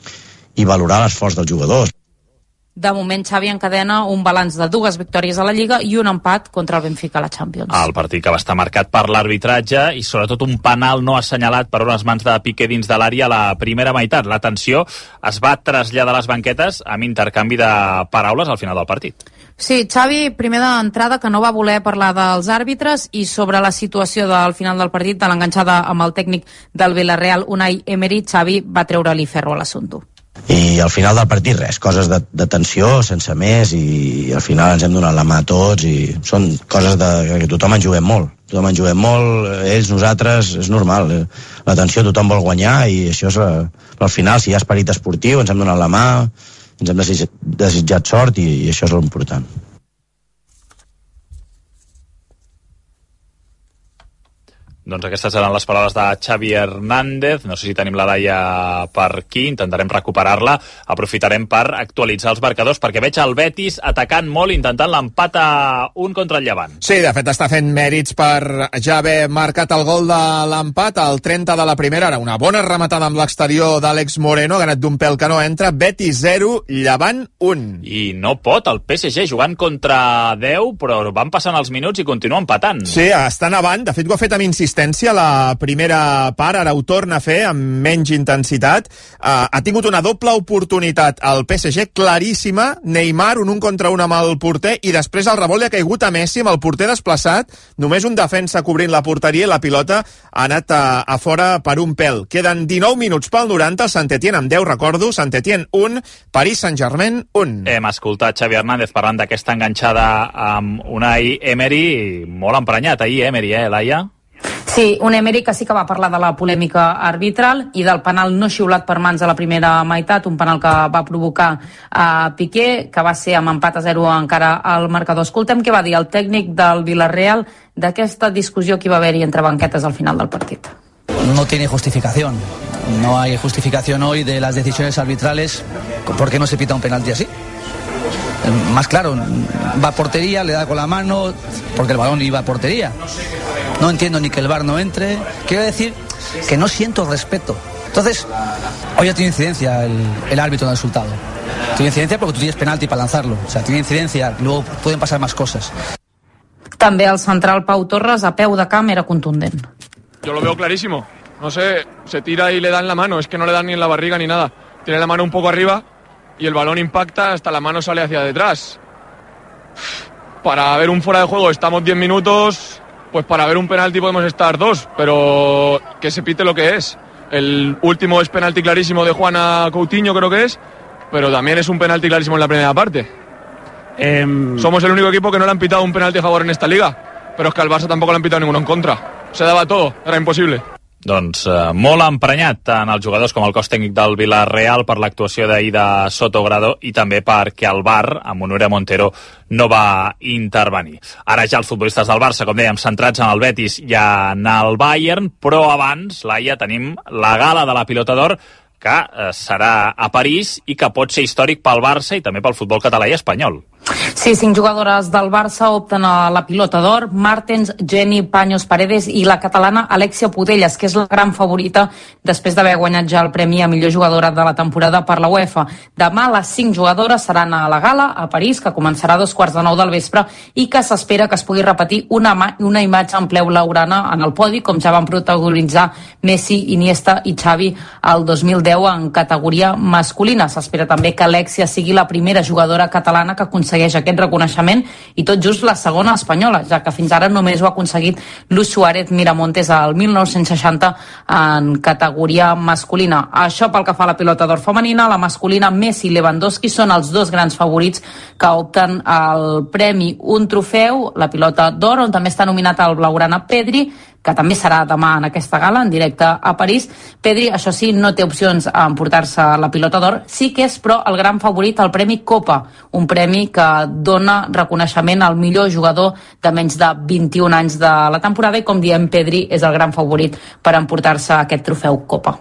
i valorar l'esforç dels jugadors. De moment, Xavi encadena un balanç de 2 victòries a la Lliga i un empat contra el Benfica a la Champions. El partit que va estar marcat per l'arbitratge i sobretot un penal no assenyalat per unes mans de Piqué dins de l'àrea a la primera meitat. La tensió es va traslladar a les banquetes amb intercanvi de paraules al final del partit. Sí, Xavi, primer d'entrada, que no va voler parlar dels àrbitres, i sobre la situació del final del partit, de l'enganxada amb el tècnic del Villarreal, Unai Emery, Xavi va treure-li ferro a l'assumpte. I al final del partit res, coses de tensió sense més, i al final ens hem donat la mà a tots, i són coses que tothom en juguem molt, ells, nosaltres, és normal, la tensió, tothom vol guanyar, i això és però al final, si hi ha esperit esportiu, ens hem donat la mà, ens hem desitjat sort, i això és l'important. Doncs aquestes seran les paraules de Xavi Hernández. No sé si tenim la Laia per aquí, intentarem recuperar-la. Aprofitarem per actualitzar els marcadors, perquè veig el Betis atacant molt, intentant l'empat a 1 contra el Llevant. Sí, de fet està fent mèrits per ja haver marcat el gol de l'empat al 30 de la primera. Ara una bona rematada amb l'exterior d'Àlex Moreno, ganat d'un pèl que no entra. Betis 0, Llevant 1. I no pot el PSG jugant contra 10, però van passant els minuts i continua empatant. Sí, estan avant. De fet, ho ha fet amb insistència la primera part, ara ho torna a fer amb menys intensitat. Ha tingut una doble oportunitat al PSG claríssima, Neymar, un contra un amb el porter, i després el rebot li ha caigut a Messi amb el porter desplaçat, només un defensa cobrint la porteria, i la pilota ha anat a fora per un pèl. Queden 19 minuts pel 90, el Saint-Étienne amb 10, recordo, Saint-Étienne 1, Paris Saint-Germain 1. Hem escoltat Xavi Hernández parlant d'aquesta enganxada amb Unai Emery, molt emprenyat ahir Emery, Laia? Sí, un Emery que sí que va parlar de la polèmica arbitral i del penal no xiulat per mans a la primera meitat, un penal que va provocar Piqué, que va ser amb empat a 0 encara al marcador. Escoltem què va dir el tècnic del Villarreal d'aquesta discussió que va haver-hi entre banquetes al final del partit. No tiene justificación. No hay justificación hoy de las decisiones arbitrales. ¿Por qué no se pita un penalti así? Más claro, va a portería, le da con la mano, porque el balón iba a portería. No entiendo ni que el VAR no entre. Quiero decir que no siento respeto. Entonces, hoy ya tiene incidencia el árbitro en el resultado. Tiene incidencia porque tú tienes penalti para lanzarlo. O sea, tiene incidencia, luego pueden pasar más cosas. També el central Pau Torres, a peu de camp, era contundent. Yo lo veo clarísimo. No sé, se tira y le dan la mano. Es que no le dan ni en la barriga ni nada. Tiene la mano un poco arriba y el balón impacta, hasta la mano sale hacia detrás. Para ver un fuera de juego estamos 10 minutos, pues para ver un penalti podemos estar 2, pero que se pite lo que es. El último es penalti clarísimo de Juan a Coutinho, creo que es, pero también es un penalti clarísimo en la primera parte. Somos el único equipo que no le han pitado un penalti a favor en esta liga, pero es que al Barça tampoco le han pitado ninguno en contra. Se daba todo, era imposible. Doncs molt emprenyat tant els jugadors com el cos tècnic del Villarreal per l'actuació d'ahir de Sotogrado i també perquè el VAR, amb Nuria Montero, no va intervenir. Ara ja els futbolistes del Barça, com dèiem, centrats en el Betis i en el Bayern, però abans, Laia, tenim la gala de la Pilota d'Or que serà a París i que pot ser històric pel Barça i també pel futbol català i espanyol. Sí, 5 jugadores del Barça opten a la Pilota d'Or: Martens, Jenny, Paños, Paredes i la catalana Alexia Putellas, que és la gran favorita després d'haver guanyat ja el premi a millor jugadora de la temporada per la UEFA. Demà les 5 jugadores seran a la gala a París, que començarà a 9:15 del vespre i que s'espera que es pugui repetir una imatge en ple blaugrana en el podi, com ja van protagonitzar Messi, Iniesta i Xavi el 2010 en categoria masculina. S'espera també que Alexia sigui la primera jugadora catalana que aconsegueix aquest reconeixement i tot just la segona espanyola, ja que fins ara només ho ha aconseguit Luz Suárez Miramontes al 1960 en categoria masculina. Això pel que fa a la Pilota d'Or femenina. La masculina, Messi i Lewandowski són els dos grans favorits que opten al premi. Un trofeu, la Pilota d'Or, on també està nominat el blaugrana Pedri, que també serà demà en aquesta gala, en directe a París. Pedri, això sí, no té opcions a emportar-se la Pilota d'Or. Sí que és, però, el gran favorit al Premi Copa, un premi que dona reconeixement al millor jugador de menys de 21 anys de la temporada i, com diem, Pedri és el gran favorit per emportar-se aquest trofeu Copa.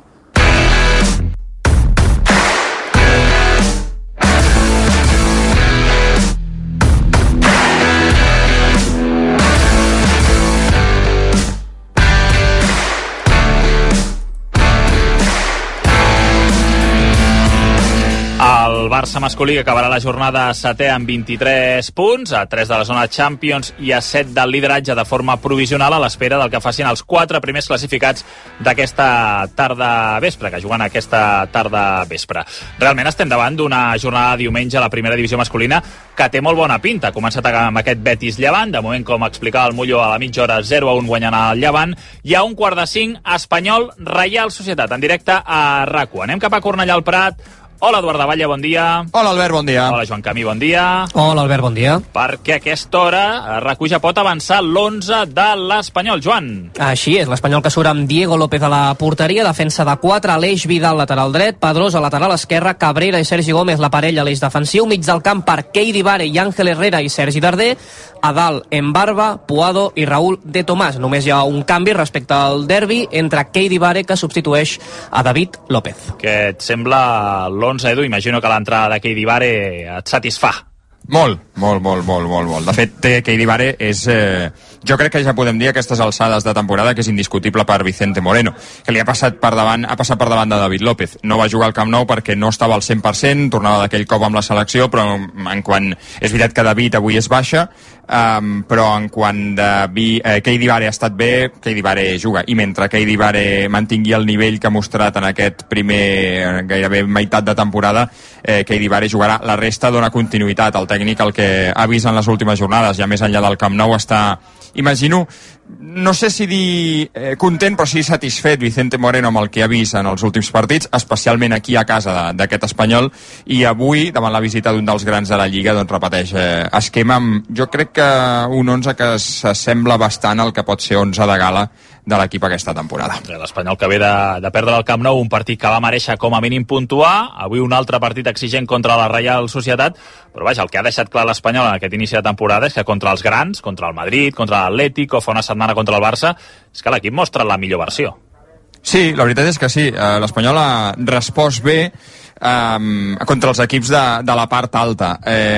El Barça masculí acabarà la jornada setè amb 23 punts, a 3 de la zona Champions i a 7 del lideratge de forma provisional a l'espera del que facin els 4 primers classificats d'aquesta tarda vespre, que juguen aquesta tarda vespre. Realment estem davant d'una jornada de diumenge a la primera divisió masculina que té molt bona pinta. Ha començat amb aquest Betis-Llevant, de moment, com explicava el Mullo, a la mitja hora 0-1 guanyant el Llevant, i a 1:45 Espanyol Reial Societat, en directe a RAC1. Anem cap a Cornellà al Prat. Hola, Eduard Davalla, bon dia. Hola, Albert, bon dia. Hola, Joan Camí, bon dia. Hola, Albert, bon dia. Perquè a aquesta hora RAC1 ja pot avançar l'11 de l'Espanyol, Joan. Així és, l'Espanyol que surt amb Diego López a la porteria, defensa de 4, Aleix Vidal lateral dret, Pedrosa lateral esquerra, Cabrera i Sergi Gómez la parella a l'eix defensiu, mig del camp per Keidi Bare i Àngel Herrera i Sergi Darder, a dalt Embarba, Puado i Raúl de Tomàs. Només hi ha un canvi respecte al derbi entre Keidi Bare, que substitueix a David López. Què et sembla l'11, Edu? Imagino que l'entrada de Keidi Bare et satisfà. Molt. De fet, Keidi Bare és... jo crec que ja podem dir a aquestes alçades de temporada que és indiscutible per Vicente Moreno, que li ha passat per davant de David López. No va jugar al Camp Nou perquè no estava al 100%, tornava d'aquell cop amb la selecció, però en quant... És veritat que David avui és baixa, però en quant de Keidi Bare ha estat bé, Keidi Bare juga, i mentre Keidi Bare mantingui el nivell que ha mostrat en aquest primer gairebé meitat de temporada, Keidi Bare jugarà. La resta dona continuïtat. El tècnic, el que ha vist en les últimes jornades, ja més enllà del Camp Nou, està, imagino, no sé si dir content, però sí satisfet Vicente Moreno amb el que ha vist en els últims partits, especialment aquí a casa d'aquest Espanyol, i avui, davant la visita d'un dels grans de la Lliga, doncs repeteix esquema amb, jo crec que un 11 que s'assembla bastant al que pot ser 11 de gala de l'equip aquesta temporada. L'Espanyol que ve de perdre el Camp Nou, un partit que va mereixer com a mínim puntuar, avui un altre partit exigent contra la Reial Societat, però vaja, el que ha deixat clar l'Espanyol en aquest inici de temporada és que contra els grans, contra el Madrid, contra l'Atlètic o fa una setmana contra el Barça, és que l'equip mostra la millor versió. Sí, la veritat és que sí, l'Espanyol ha respost bé contra els equips de la part alta.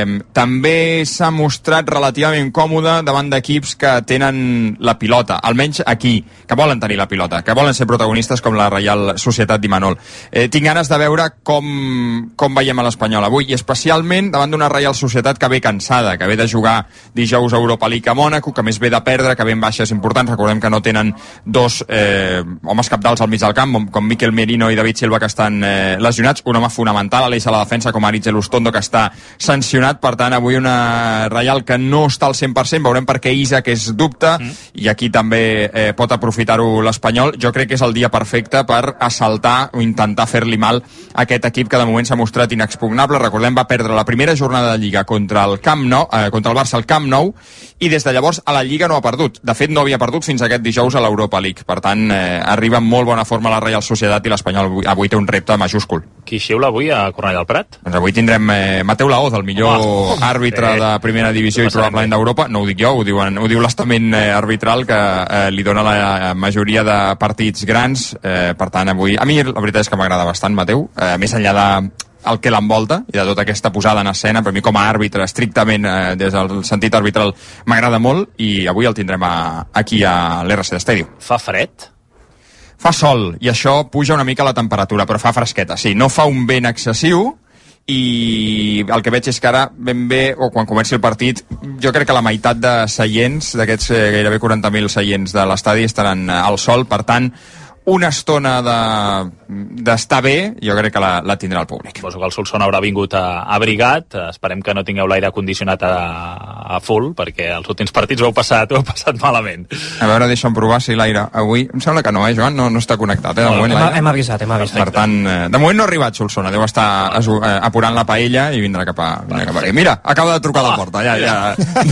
També s'ha mostrat relativament còmode davant d'equips que tenen la pilota, almenys aquí, que volen tenir la pilota, que volen ser protagonistes com la Reial Societat d'Imanol. Tinc ganes de veure com veiem a l'Espanyol avui, i especialment davant d'una Reial Societat que ve cansada, que ve de jugar dijous a Europa League a Mònaco, que més ve de perdre, que ve amb baixes importants. Recordem que no tenen dos homes cabdals al mig del camp, com Mikel Merino i David Silva, que estan lesionats. Un home fonamental a l'eix de la defensa com Aritz Elustondo, que està sancionat. Per tant, avui una Reial que no està al 100%, veurem per què Isaac és dubte, i aquí també pot aprofitar-ho l'Espanyol. Jo crec que és el dia perfecte per assaltar o intentar fer-li mal a aquest equip que de moment s'ha mostrat inexpugnable. Recordem, va perdre la primera jornada de Lliga contra el Barça al Camp Nou, i des de llavors a la Lliga no ha perdut. De fet, no havia perdut fins aquest dijous a l'Europa League. Per tant, arriba en molt bona forma la Reial Societat, i l'Espanyol avui té un repte majúscul. Qui xiula avui a Cornellà del Prat? Doncs avui tindrem Mateu Laoz, el millor àrbitre de primera divisió i probablement d'Europa. No ho dic jo, ho diu l'estament arbitral, que li dona la majoria de partits grans. Per tant, avui... A mi la veritat és que m'agrada bastant, Mateu, més enllà de el que l'envolta i de tota aquesta posada en escena. Per mi, com a àrbitre, estrictament des del sentit arbitral, m'agrada molt, i avui el tindrem aquí a l'RC Stadium. Fa fred? Fa sol, i això puja una mica la temperatura, però fa fresqueta, sí. No fa un vent excessiu, i el que veig és que ara ben bé, o quan comenci el partit, jo crec que la meitat de seients, d'aquests gairebé 40.000 seients de l'estadi, estaran al sol. Per tant, una estona d'estar bé, jo crec que la tindrà el públic. Suposo que el Solsona haurà vingut abrigat. Esperem que no tingueu l'aire condicionat a full, perquè els últims partits ho heu passat malament. A veure, deixa'm provar si l'aire avui... Em sembla que no, Joan? No està connectat, de moment. Hem avisat. Per tant, de moment no ha arribat Solsona. Deu estar apurant la paella i vindrà cap aquí. Mira, acaba de trucar a la porta. Ja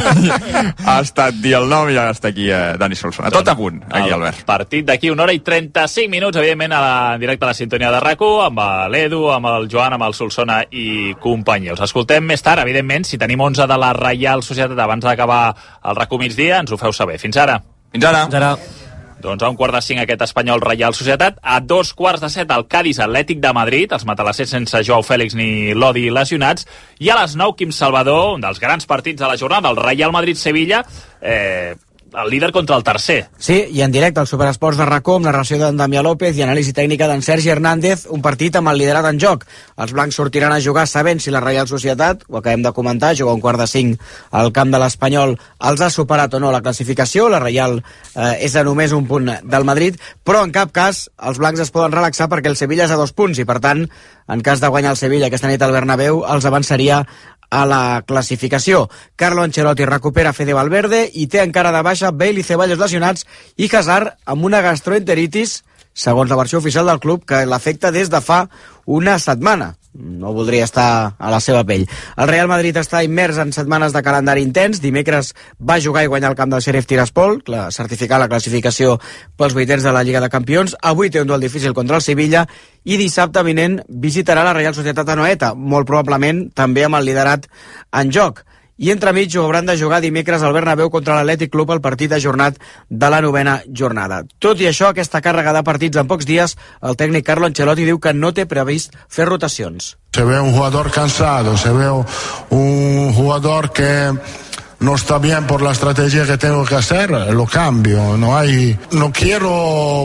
ha estat dir el nom i ja està aquí Dani Solsona. Tot a punt, aquí, Albert. Partit d'aquí 1 hora i 35 minuts, evidentment, en directe a la sintonia de RAC1, amb l'Edu, amb el Joan, amb el Solsona i companyia. Els escoltem més tard, evidentment. Si tenim 11 de la Reial Societat abans d'acabar el RAC1 migdia, ens ho feu saber. Fins ara. Fins ara. Doncs a 4:45 aquest Espanyol Reial Societat. A 2:15 el Cádiz Atlètic de Madrid, els matalassers sense Joao Fèlix ni Lodi lesionats. I a les 9, Quim Salvador, un dels grans partits de la jornada, el Real Madrid-Sevilla, el líder contra el tercer. Sí, i en directe al Superesports de RAC1, amb narració d'en Damià López i anàlisi tècnica d'en Sergi Hernández, un partit amb el liderat en joc. Els blancs sortiran a jugar sabent si la Reial Societat, ho acabem de comentar, juga 4:45 al camp de l'Espanyol, els ha superat o no la classificació. La Reial és a només un punt del Madrid, però en cap cas els blancs es poden relaxar perquè el Sevilla és a 2 punts i, per tant, en cas de guanyar el Sevilla aquesta nit al Bernabéu, els avançaria a la classificació. Carlo Ancelotti recupera Fede Valverde i té encara de baixa Bale i Ceballos lesionats i Hazard amb una gastroenteritis, segons la versió oficial del club, que l'afecta des de fa una setmana. No voldria estar a la seva pell. El Real Madrid està immers en setmanes de calendari intens. Dimecres va jugar i guanyar el camp del Sheriff Tiraspol, certificar la classificació pels vuitens de la Lliga de Campions. Avui té un duel difícil contra el Sevilla i dissabte vinent visitarà la Real Societat a Noeta, molt probablement també amb el liderat en joc. I entremig ho hauran de jugar dimecres al Bernabéu contra l'Atlètic Club, el partit ajornat de la 9ª jornada. Tot i això, aquesta càrrega de partits en pocs dies, el tècnic Carlo Ancelotti diu que no té previst fer rotacions. Se ve un jugador cansado, se ve un jugador que no está bien por la estrategia que tengo que hacer, lo cambio. No quiero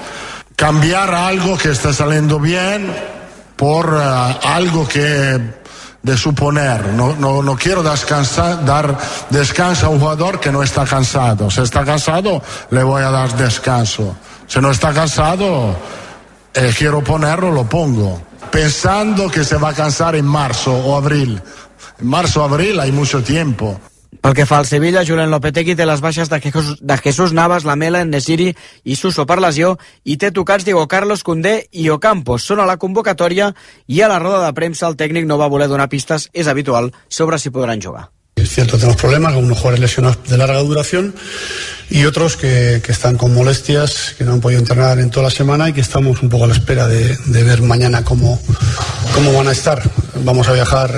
cambiar algo que está saliendo bien por algo que de suponer. No quiero dar descanso a un jugador que no está cansado. Si está cansado, le voy a dar descanso. Si no está cansado, quiero ponerlo, lo pongo. Pensando que se va a cansar en marzo o abril. En marzo o abril hay mucho tiempo. Pel que fa al Sevilla, Julen Lopetegui té les baixes de Jesús Navas, Lamela, Nesiri i Suso per lesió i té tocats Diego Carlos, Koundé i Ocampos. Són a la convocatòria i a la roda de premsa el tècnic no va voler donar pistes, és habitual, sobre si podran jugar. Es cierto, tenemos problemas, algunos jugadores lesionados de larga duración y otros que están con molestias, que no han podido entrenar en toda la semana y que estamos un poco a la espera de ver mañana cómo van a estar. Vamos a viajar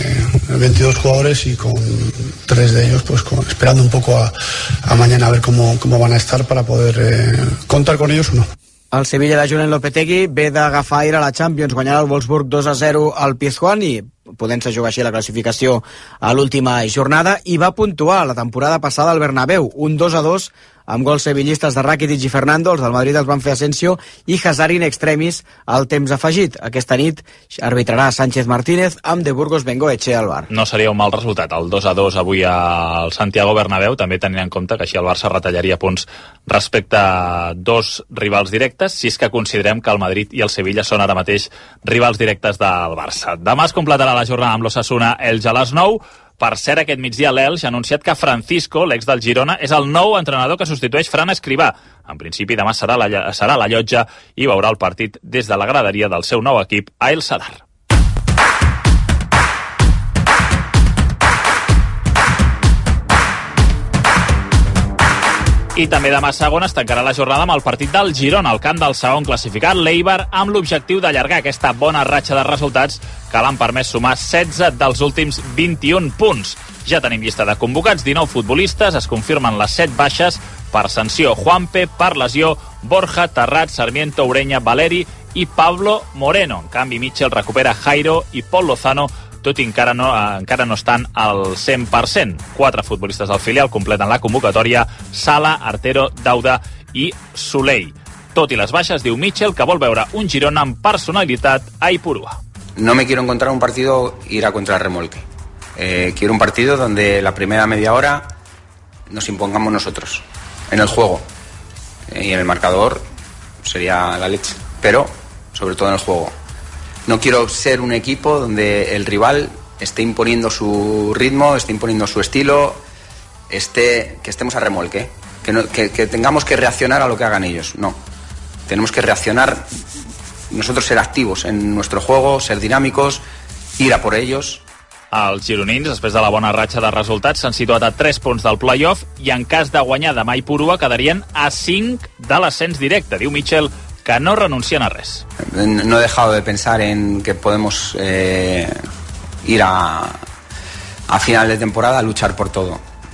22 jugadores y con 3 de ellos esperando un poco a mañana a ver cómo van a estar para poder contar con ellos o no. El Sevilla de Julen Lopetegui ve d'agafar aire a la Champions, guanyarà el Wolfsburg 2-0 al Pizjuán i podent-se jugar així la classificació a l'última jornada, i va puntuar la temporada passada al Bernabéu, un 2-2 amb gols sevillistes de Rakitic i Fernando. Els del Madrid els van fer Asensio i Hazard in extremis al temps afegit. Aquesta nit arbitrarà Sánchez Martínez amb De Burgos Bengoechea al bar. No seria un mal resultat, el 2-2 avui al Santiago Bernabéu, també tenint en compte que així el Barça retallaria punts respecte a dos rivals directes, si és que considerem que el Madrid i el Sevilla són ara mateix rivals directes del Barça. Demà es completarà la jornada amb l'Osasuna Elx a les 9. Per cert, aquest migdia l'Elx ha anunciat que Francisco, l'ex del Girona, és el nou entrenador que substitueix Fran Escrivà. En principi demà serà la llotja i veurà el partit des de la graderia del seu nou equip a El Sadar. I també demà segona es tancarà la jornada amb el partit del Girona al camp del segon classificat, l'Eibar, amb l'objectiu d'allargar aquesta bona ratxa de resultats que l'han permès sumar 16 dels últims 21 punts. Ja tenim llista de convocats, 19 futbolistes, es confirmen les 7 baixes per sanció: Juanpe, per lesió, Borja, Terrat, Sarmiento, Ureña, Valeri i Pablo Moreno. En canvi, Mitchell recupera Jairo i Pol Lozano, tot i encara no estan al 100%. 4 futbolistes del filial completen la convocatòria: Sala, Artero, Dauda i Soleil. Tot i les baixes, diu Mitchell que vol veure un Girona amb personalitat a Ipurua. No me quiero encontrar un partido ir a contra el remolque. Quiero un partido donde la primera media hora nos impongamos nosotros en el juego. Y en el marcador sería la leche, pero sobre todo en el juego. No quiero ser un equipo donde el rival esté imponiendo su ritmo, esté imponiendo su estilo, que estemos a remolque, que tengamos que reaccionar a lo que hagan ellos. No, tenemos que reaccionar, nosotros ser activos en nuestro juego, ser dinámicos, ir a por ellos. Els gironins, després de la bona ratxa de resultats, s'han situat a 3 punts del play-off i en cas de guanyar demà Ipurua quedarien a 5 de l'ascens directe. Diu Mitchell que no renuncien a res. No he dejado de pensar en que podemos ir a final de temporada a luchar por todo.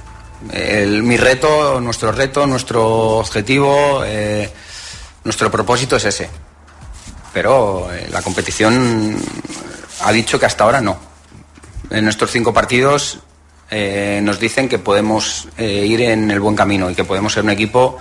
Mi reto, nuestro objetivo, nuestro propósito es ese. Pero la competición ha dicho que hasta ahora no. En nuestros 5 partidos nos dicen que podemos ir en el buen camino y que podemos ser un equipo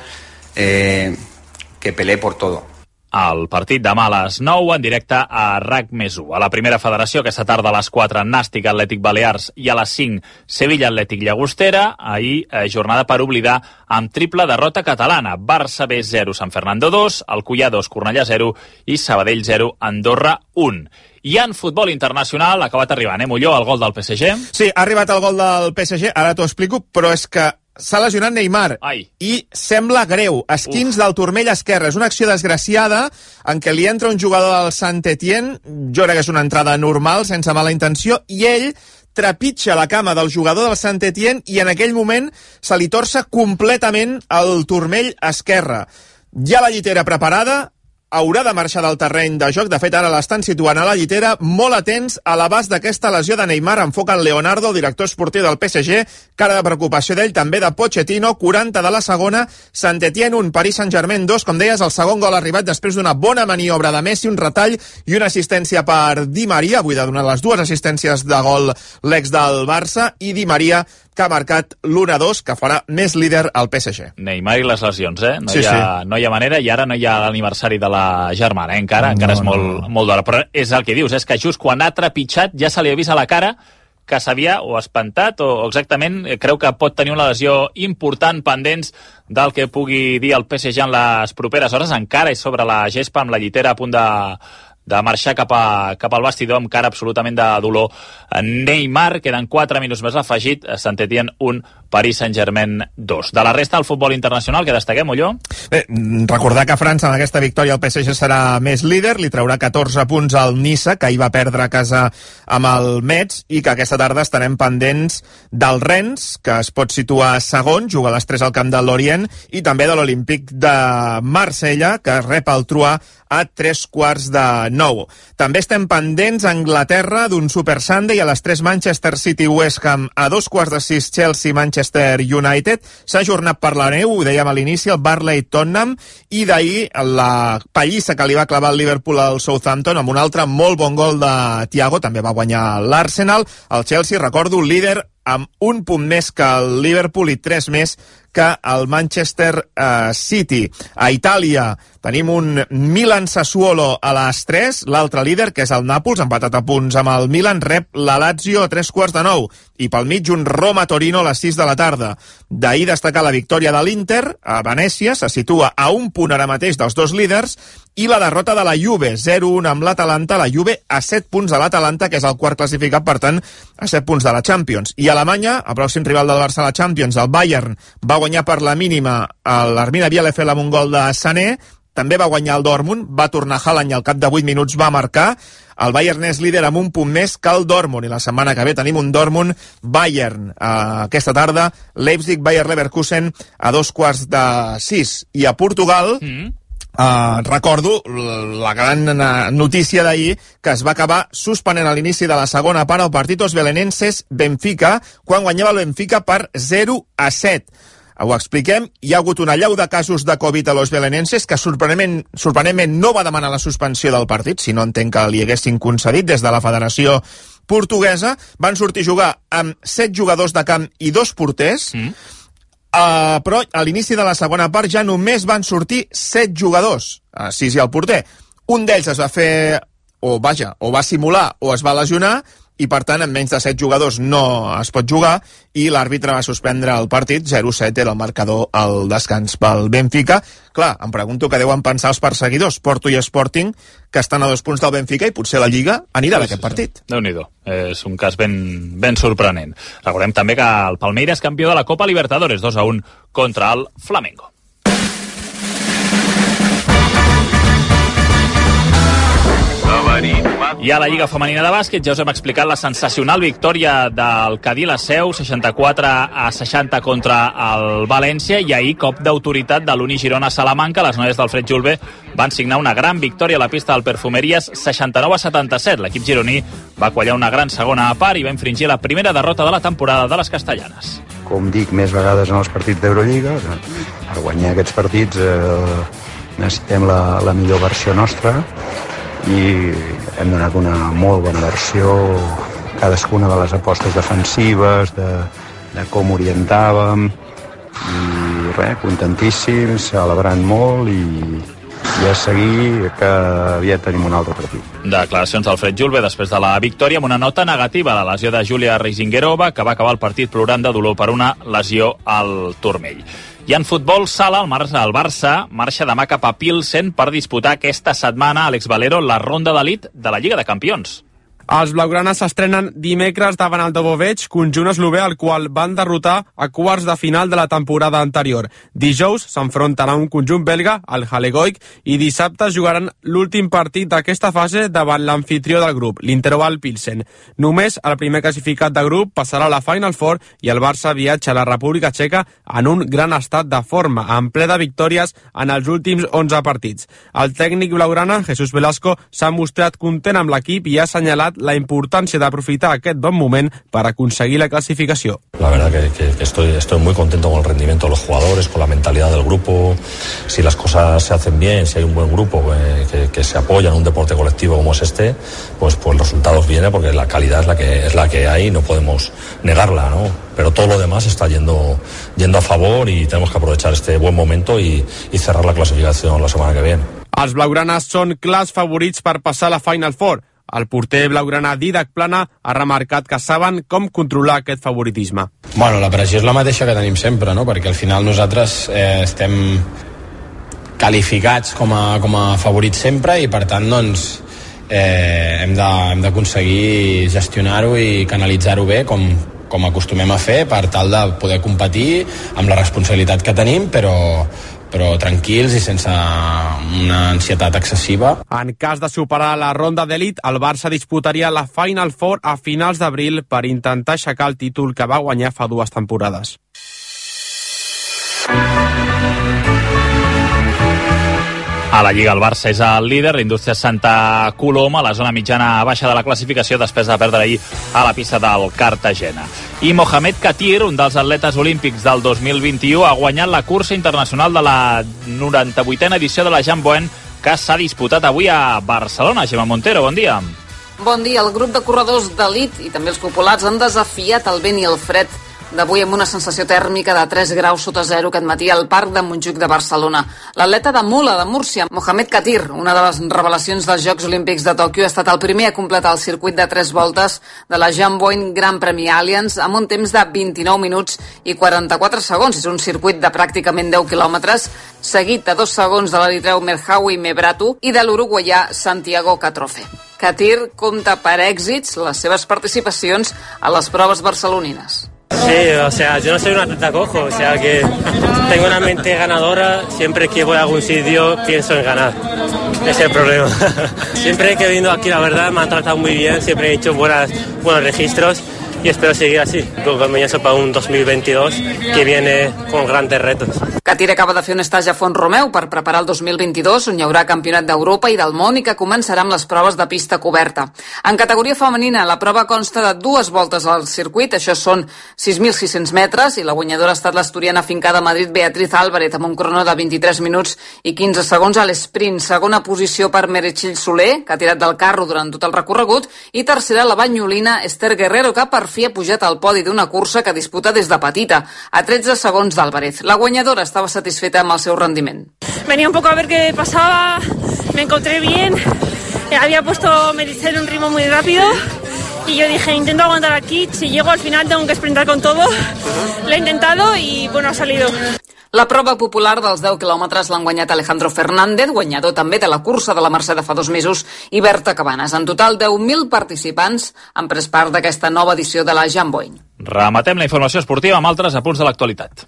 que pelee por todo. El partit demà a les 9 en directe a RAC+1. A la primera federació, aquesta tarda a les 4, Nàstic Atlètic Balears i a les 5, Sevilla Atlètic Llagostera. Ahir, jornada per oblidar amb triple derrota catalana. Barça B 0, Sant Fernando 2, Alcoyà 2, Cornellà 0 i Sabadell 0, Andorra 1. I en futbol internacional ha acabat arribant, Molló, el gol del PSG? Sí, ha arribat el gol del PSG, ara t'ho explico, però és que s'ha lesionat Neymar. I sembla greu. Esquins del turmell esquerre. És una acció desgraciada en què li entra un jugador del Saint-Étienne, jo crec que és una entrada normal, sense mala intenció, i ell trepitja la cama del jugador del Saint-Étienne i en aquell moment se li torça completament el turmell esquerre. Ja la llitera preparada, haurà de marxar del terreny de joc. De fet, ara l'estan situant a la llitera, molt atents a l'abast d'aquesta lesió de Neymar. Enfoca en Leonardo, el director esportiu del PSG, cara de preocupació d'ell, també de Pochettino. 40 de la segona, Saint-Étienne 1, Paris Saint-Germain 2. Com deies, el segon gol ha arribat després d'una bona maniobra de Messi, un retall i una assistència per Di Maria. Avui ha donat les 2 assistències de gol l'ex del Barça, i Di Maria, que ha marcat l'1-2, que farà més líder al PSG. Neymar i les lesions, No Sí, no hi ha manera, i ara no hi ha l'aniversari de la germana, encara és molt d'hora. Però és el que dius, és que just quan ha trepitjat ja se li ha vist a la cara que s'havia o espantat o exactament creu que pot tenir una lesió important pendents del que pugui dir el PSG en les properes hores. Encara és sobre la gespa amb la llitera a punt de marxar cap al vestidor amb cara absolutament de dolor. Neymar, queden 4 minuts més afegit, Saint-Étienne 1, Paris Saint-Germain 2. De la resta del futbol internacional, que destaquem, Molló? Bé, recordar que França amb aquesta victòria el PSG serà més líder, li traurà 14 punts al Niça, que ahir va perdre a casa amb el Metz, i que aquesta tarda estarem pendents del Rennes, que es pot situar segon, juga a les 3 al camp de l'Orient, i també de l'Olímpic de Marsella, que rep el Troyes a 3:45. També estem pendents a Anglaterra d'un Super Sunday a les 3, Manchester City West Ham, a 2:15 Chelsea Manchester United. S'ha ajornat per la neu, ho dèiem a l'inici, el Burnley Tottenham, i d'ahir la pallissa que li va clavar el Liverpool al Southampton amb un altre molt bon gol de Thiago. També va guanyar l'Arsenal. El Chelsea, recordo, líder amb un punt més que el Liverpool i 3 més que el Manchester City. A Itàlia tenim un Milan-Sassuolo a les 3, l'altre líder, que és el Nàpols, empatat a punts amb el Milan, rep la Lazio a 8:45, i pel mig un Roma-Torino a les 6 de la tarda. D'ahir destacar la victòria de l'Inter a Venècia, se situa a un punt ara mateix dels dos líders, i la derrota de la Juve, 0-1 amb l'Atalanta, la Juve a 7 punts de l'Atalanta, que és el quart classificat, per tant, a 7 punts de la Champions. I a Alemanya, el pròxim rival del Barça a la Champions, el Bayern, va guanyar per la mínima l'Arminia Bielefeld amb un gol de Sané, també va guanyar el Dortmund, va tornar Haaland i al cap de 8 minuts va marcar. El Bayern és líder amb un punt més que el Dortmund, i la setmana que ve tenim un Dortmund-Bayern. Aquesta tarda, Leipzig-Bayer Leverkusen a 5:15. I a Portugal, recordo la gran notícia d'ahir, que es va acabar suspenent a l'inici de la segona part el Partidos Belenenses-Benfica, quan guanyava el Benfica per 0-7. Ho expliquem, hi ha hagut una allau de casos de Covid a los belenenses, que sorprenentment no va demanar la suspensió del partit, si no entenc que li haguessin concedit des de la Federació Portuguesa. Van sortir a jugar amb 7 jugadors de camp i 2 porters, però a l'inici de la segona part ja només van sortir 7 jugadors, 6 i el porter. Un d'ells es va fer, o va simular, o es va lesionar, i per tant, amb menys de 7 jugadors no es pot jugar, i l'àrbitre va suspendre el partit. 0-7 era el marcador al descans pel Benfica. Clar, em pregunto què deuen pensar els perseguidors, Porto i Sporting, que estan a 2 punts del Benfica, i potser la Lliga anirà d'aquest partit. Déu-n'hi-do, és un cas ben sorprenent. Recordem també que el Palmeiras, campió de la Copa Libertadores, 2-1 contra el Flamengo. I a la Lliga Femenina de Bàsquet ja us hem explicat la sensacional victòria del Cadí la Seu, 64-60 contra el València, i ahir cop d'autoritat de l'Uni Girona Salamanca. Les noies del Fred Julve van signar una gran victòria a la pista del Perfumeries, 69-77. L'equip gironí va quallar una gran segona part i va infringir la primera derrota de la temporada de les castellanes. Com dic més vegades en els partits d'Eurolliga, per guanyar aquests partits necessitem la millor versió nostra, i hem donat una molt bona versió, cadascuna de les apostes defensives, de com orientàvem, i res, contentíssims, celebrant molt, i a seguir, que aviat tenim un altre partit. Declaracions del Fred Julve després de la victòria, amb una nota negativa, la lesió de Júlia Reisingerova, que va acabar el partit plorant de dolor per una lesió al turmell. I en futbol sala, el Barça marxa demà cap a Pilsen per disputar aquesta setmana, Àlex Valero, la ronda d'elit de la Lliga de Campions. Els blaugranes s'estrenen dimecres davant el Dobovec, conjunt eslové al qual van derrotar a quarts de final de la temporada anterior. Dijous s'enfronten a un conjunt belga, el Halegoic, i dissabte jugaran l'últim partit d'aquesta fase davant l'amfitrió del grup, l'Interval Pilsen. Només el primer classificat de grup passarà a la Final Four, i el Barça viatja a la República Txeca en un gran estat de forma, en ple de victòries en els últims 11 partits. El tècnic blaugrana, Jesús Velasco, s'ha mostrat content amb l'equip i ha assenyalat la importància d'aprofitar aquest bon moment per aconseguir la clasificació. La verdad que estoy muy contento con el rendimiento de los jugadores, con la mentalidad del grupo. Si las cosas se hacen bien, si hay un buen grupo que se apoya en un deporte colectivo como es este, pues los resultados vienen, porque la calidad es la que hay y no podemos negarla, ¿no? Pero todo lo demás está yendo a favor, y tenemos que aprovechar este buen momento y cerrar la clasificación la semana que viene. Els blaugranes són clars favorits per passar a la Final Four. El porter blaugrana Didac Plana ha remarcat que saben com controlar aquest favoritisme. Bueno, la pressió és la mateixa que tenim sempre, no? Perquè al final nosaltres estem qualificats com a favorits sempre, i per tant doncs, hem d'aconseguir gestionar-ho i canalitzar-ho bé, com acostumem a fer, per tal de poder competir amb la responsabilitat que tenim, però tranquils i sense una ansietat excessiva. En cas de superar la ronda d'elit, el Barça disputaria la Final Four a finals d'abril per intentar aixecar el títol que va guanyar fa 2 temporades. A la Lliga el Barça és el líder, l'Indústria Santa Coloma, a la zona mitjana baixa de la classificació, després de perdre ahir a la pista del Cartagena. I Mohamed Katir, un dels atletes olímpics del 2021, ha guanyat la cursa internacional de la 98a edició de la Jamboen, que s'ha disputat avui a Barcelona. Gemma Montero, bon dia. Bon dia. El grup de corredors d'elit i també els populars han desafiat el vent i el fred d'avui amb una sensació tèrmica de 3 graus sota zero aquest matí al Parc de Montjuïc de Barcelona. L'atleta de Mula, de Múrcia, Mohamed Katir, una de les revelacions dels Jocs Olímpics de Tòquio, ha estat el primer a completar el circuit de 3 voltes de la Jamboin Grand Premi Allianz amb un temps de 29 minuts i 44 segons. És un circuit de pràcticament 10 quilòmetres, seguit de 2 segons de l'eritreu Merhawi Mebratu i de l'uruguaià Santiago Catrofe. Katir compta per èxits les seves participacions a les proves barcelonines. Sí, o sea, yo no soy un atleta cojo, o sea que tengo una mente ganadora, siempre que voy a algún sitio pienso en ganar, ese es el problema. Siempre que he venido aquí, la verdad, me han tratado muy bien, siempre he hecho buenos registros y espero seguir así, comienzo para un 2022 que viene con grandes retos. Katir acaba de fer un estatge a Font-romeu per preparar el 2022, on hi haurà campionat d'Europa i del món i que començarà amb les proves de pista coberta. En categoria femenina, la prova consta de 2 voltes al circuit, això són 6.600 metres, i la guanyadora ha estat l'asturiana afincada a Madrid Beatriz Álvarez, amb un crono de 23 minuts i 15 segons a l'esprint. Segona posició per Meritxell Soler, que ha tirat del carro durant tot el recorregut, i tercera la banyolina Esther Guerrero, que per fi ha pujat al podi d'una cursa que disputa des de petita, a 13 segons d'Álvarez. La guanyadora estava satisfeta amb el seu rendiment. Venía un poco a ver qué pasaba, me encontré bien, había puesto Meritxell un ritmo muy rápido y yo dije, intento aguantar aquí, si llego al final tengo que sprintar con todo. Lo he intentado y bueno, ha salido. La prova popular dels 10 quilòmetres l'han guanyat Alejandro Fernández, guanyador també de la cursa de la Mercè de fa 2 mesos, i Berta Cabanes. En total, 10.000 participants han pres part d'aquesta nova edició de la Jamboin. Rematem la informació esportiva amb altres apunts de l'actualitat.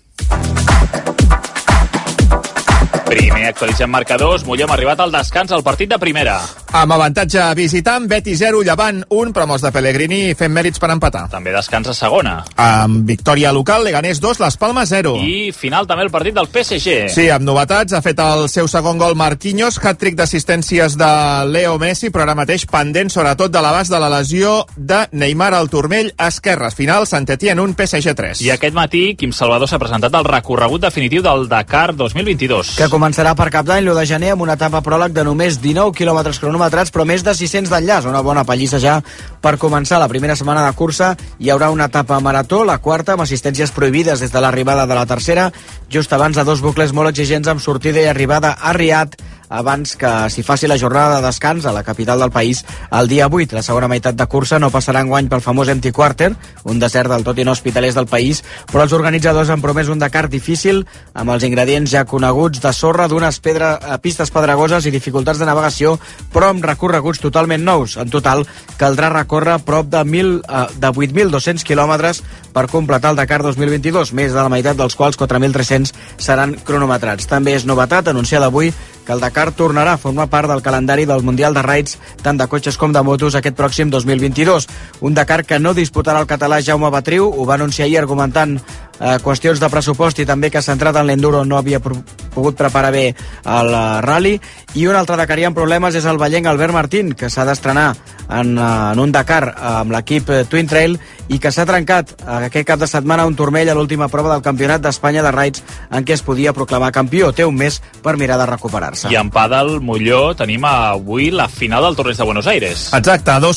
Primer actualitzem marcadors, Molló ha arribat al descans al partit de primera. Amb avantatge visitant, Betis 0, Llevant 1, promos de Pellegrini fent mèrits per empatar. També descans a segona. Amb victòria local, Leganés 2, Las Palmas 0. I final també el partit del PSG. Sí, amb novetats, ha fet el seu segon gol Marquinhos, hat-trick d'assistències de Leo Messi, però ara mateix pendent sobretot de l'abast de la lesió de Neymar al turmell esquerre. Final, Saint-Étienne 1, PSG 3. I aquest matí, Quim Salvador s'ha presentat al recorregut definitiu del Dakar 2022. Que començarà per Cap d'Any, l'1 de gener, amb una etapa pròleg de només 19 quilòmetres cronometrats, però més de 600 d'enllaç. Una bona pallissa ja per començar la primera setmana de cursa. Hi haurà una etapa marató, la quarta, amb assistències prohibides des de l'arribada de la tercera, just abans de 2 bucles molt exigents amb sortida i arribada a Riad, abans que s'hi faci la jornada de descans a la capital del país el dia 8. La segona meitat de cursa no passarà enguany pel famós Empty Quarter, un desert del tot inhospitalers del país, però els organitzadors han promès un Dakar difícil, amb els ingredients ja coneguts de sorra, d'unes pistes pedregoses i dificultats de navegació, però amb recorreguts totalment nous. En total, caldrà recórrer prop de 8.200 quilòmetres per completar el Dakar 2022, més de la meitat dels quals 4.300 seran cronometrats. També és novetat anunciada avui que el Dakar tornarà a formar part del calendari del Mundial de Raids tant de cotxes com de motos aquest pròxim 2022. Un Dakar que no disputarà el català Jaume Batriu, ho va anunciar ahir argumentant qüestions de pressupost i també que centrat en l'enduro no havia pogut preparar bé el rally. I un altre dakarià amb problemes és el vallenc Albert Martín, que s'ha d'estrenar en un Dakar amb l'equip Twin Trail i que s'ha trencat aquest cap de setmana un turmell a l'última prova del Campionat d'Espanya de Raids en què es podia proclamar campió. Té un mes per mirar de recuperar-se. I en pàdel, Molló, tenim avui la final del Torneig de Buenos Aires. Exacte, a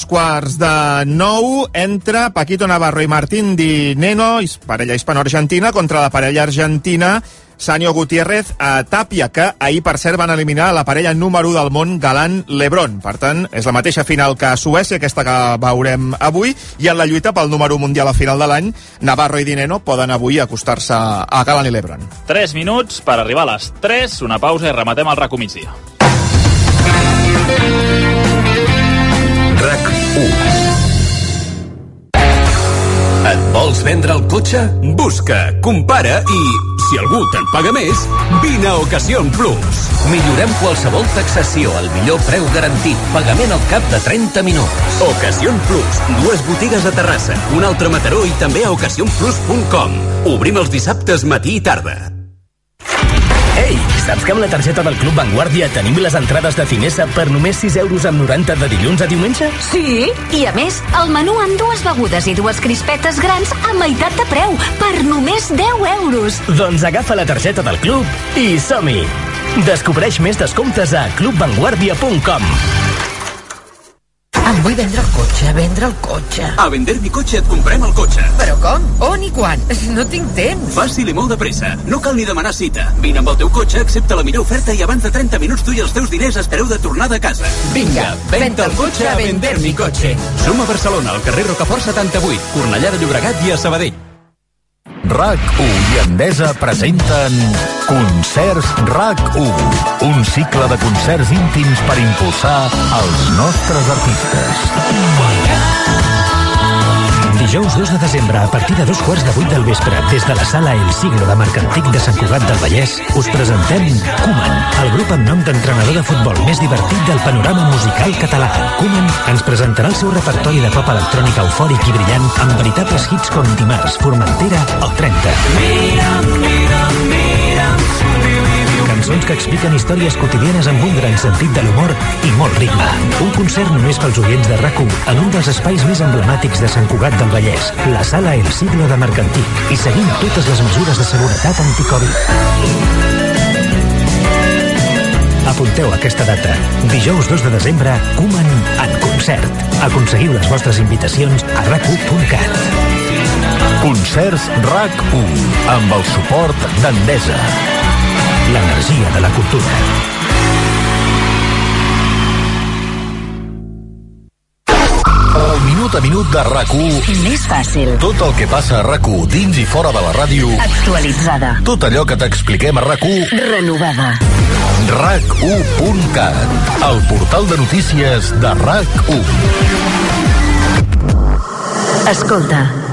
8:45 entre Paquito Navarro i Martín Di Neno, parella hispano-argentina, contra la parella argentina Sanio Gutiérrez a Tàpia, que ahir, per cert, van eliminar la parella número 1 del món, Galán-Lebron. Per tant, és la mateixa final que a Suècia, aquesta que veurem avui, i en la lluita pel número 1 mundial a final de l'any, Navarro i Di Neno poden avui acostar-se a Galán i Lebron. 3 minuts per arribar a les 3, una pausa i rematem el RAC1 migdia. RAC1. Et vols vendre el cotxe? Busca, compara i, si algú te'n paga més, vine a Ocasión Plus. Millorem qualsevol taxació al millor preu garantit. Pagament al cap de 30 minuts. Ocasión Plus. 2 botigues a Terrassa, una altra a Mataró i també a ocasiónplus.com. Obrim els dissabtes matí i tarda. Ei, saps que amb la targeta del Club Vanguardia tenim les entrades de Cinesa per només 6,90 € de dilluns a diumenge? Sí, i a més, el menú amb 2 begudes i 2 crispetes grans a meitat de preu, per només 10 €. Doncs agafa la targeta del Club i som-hi! Descobreix més descomptes a clubvanguardia.com. Em vull vendre el cotxe. A Vender mi cotxe et comprem el cotxe. Però com? On i quan? No tinc temps. Fàcil i molt de pressa. No cal ni demanar cita. Vine amb el teu cotxe, accepta la millor oferta i abans de 30 minuts tu i els teus diners espereu de tornar de casa. Vinga, venta el cotxe a Vender mi cotxe. Som a Barcelona, al carrer Rocafort 78, Cornellà de Llobregat i a Sabadell. RAC1 i Endesa presenten Concerts RAC1, un cicle de concerts íntims per impulsar els nostres artistes. Dijous 2 de desembre, a partir de 7:15 del vespre, des de la sala El Siglo de Marc Antic de Sant Cugat del Vallès, us presentem Koeman, el grup amb nom d'entrenador de futbol més divertit del panorama musical català. Koeman ens presentarà el seu repertori de pop electrònic eufòric i brillant amb veritables hits com Dimarts, Formentera o 30. Cançons que expliquen històries quotidianes amb un gran sentit de l'humor i molt ritme. Un concert només pels oients de RAC1 en un dels espais més emblemàtics de Sant Cugat del Vallès, la sala El Siglo de Marc Antic, i seguint totes les mesures de seguretat anticovid. Apunteu aquesta data. Dijous 2 de desembre, Koeman en concert. Aconseguiu les vostres invitacions a rac1.cat. Concerts RAC1, amb el suport d'Endesa. L'energia de la cultura. El minut a minut de RAC1. Més fàcil. Tot el que passa a RAC1 dins i fora de la ràdio. Actualitzada. Tot allò que t'expliquem a RAC1. Renovada. RAC1.cat, el portal de notícies de RAC1. Escolta,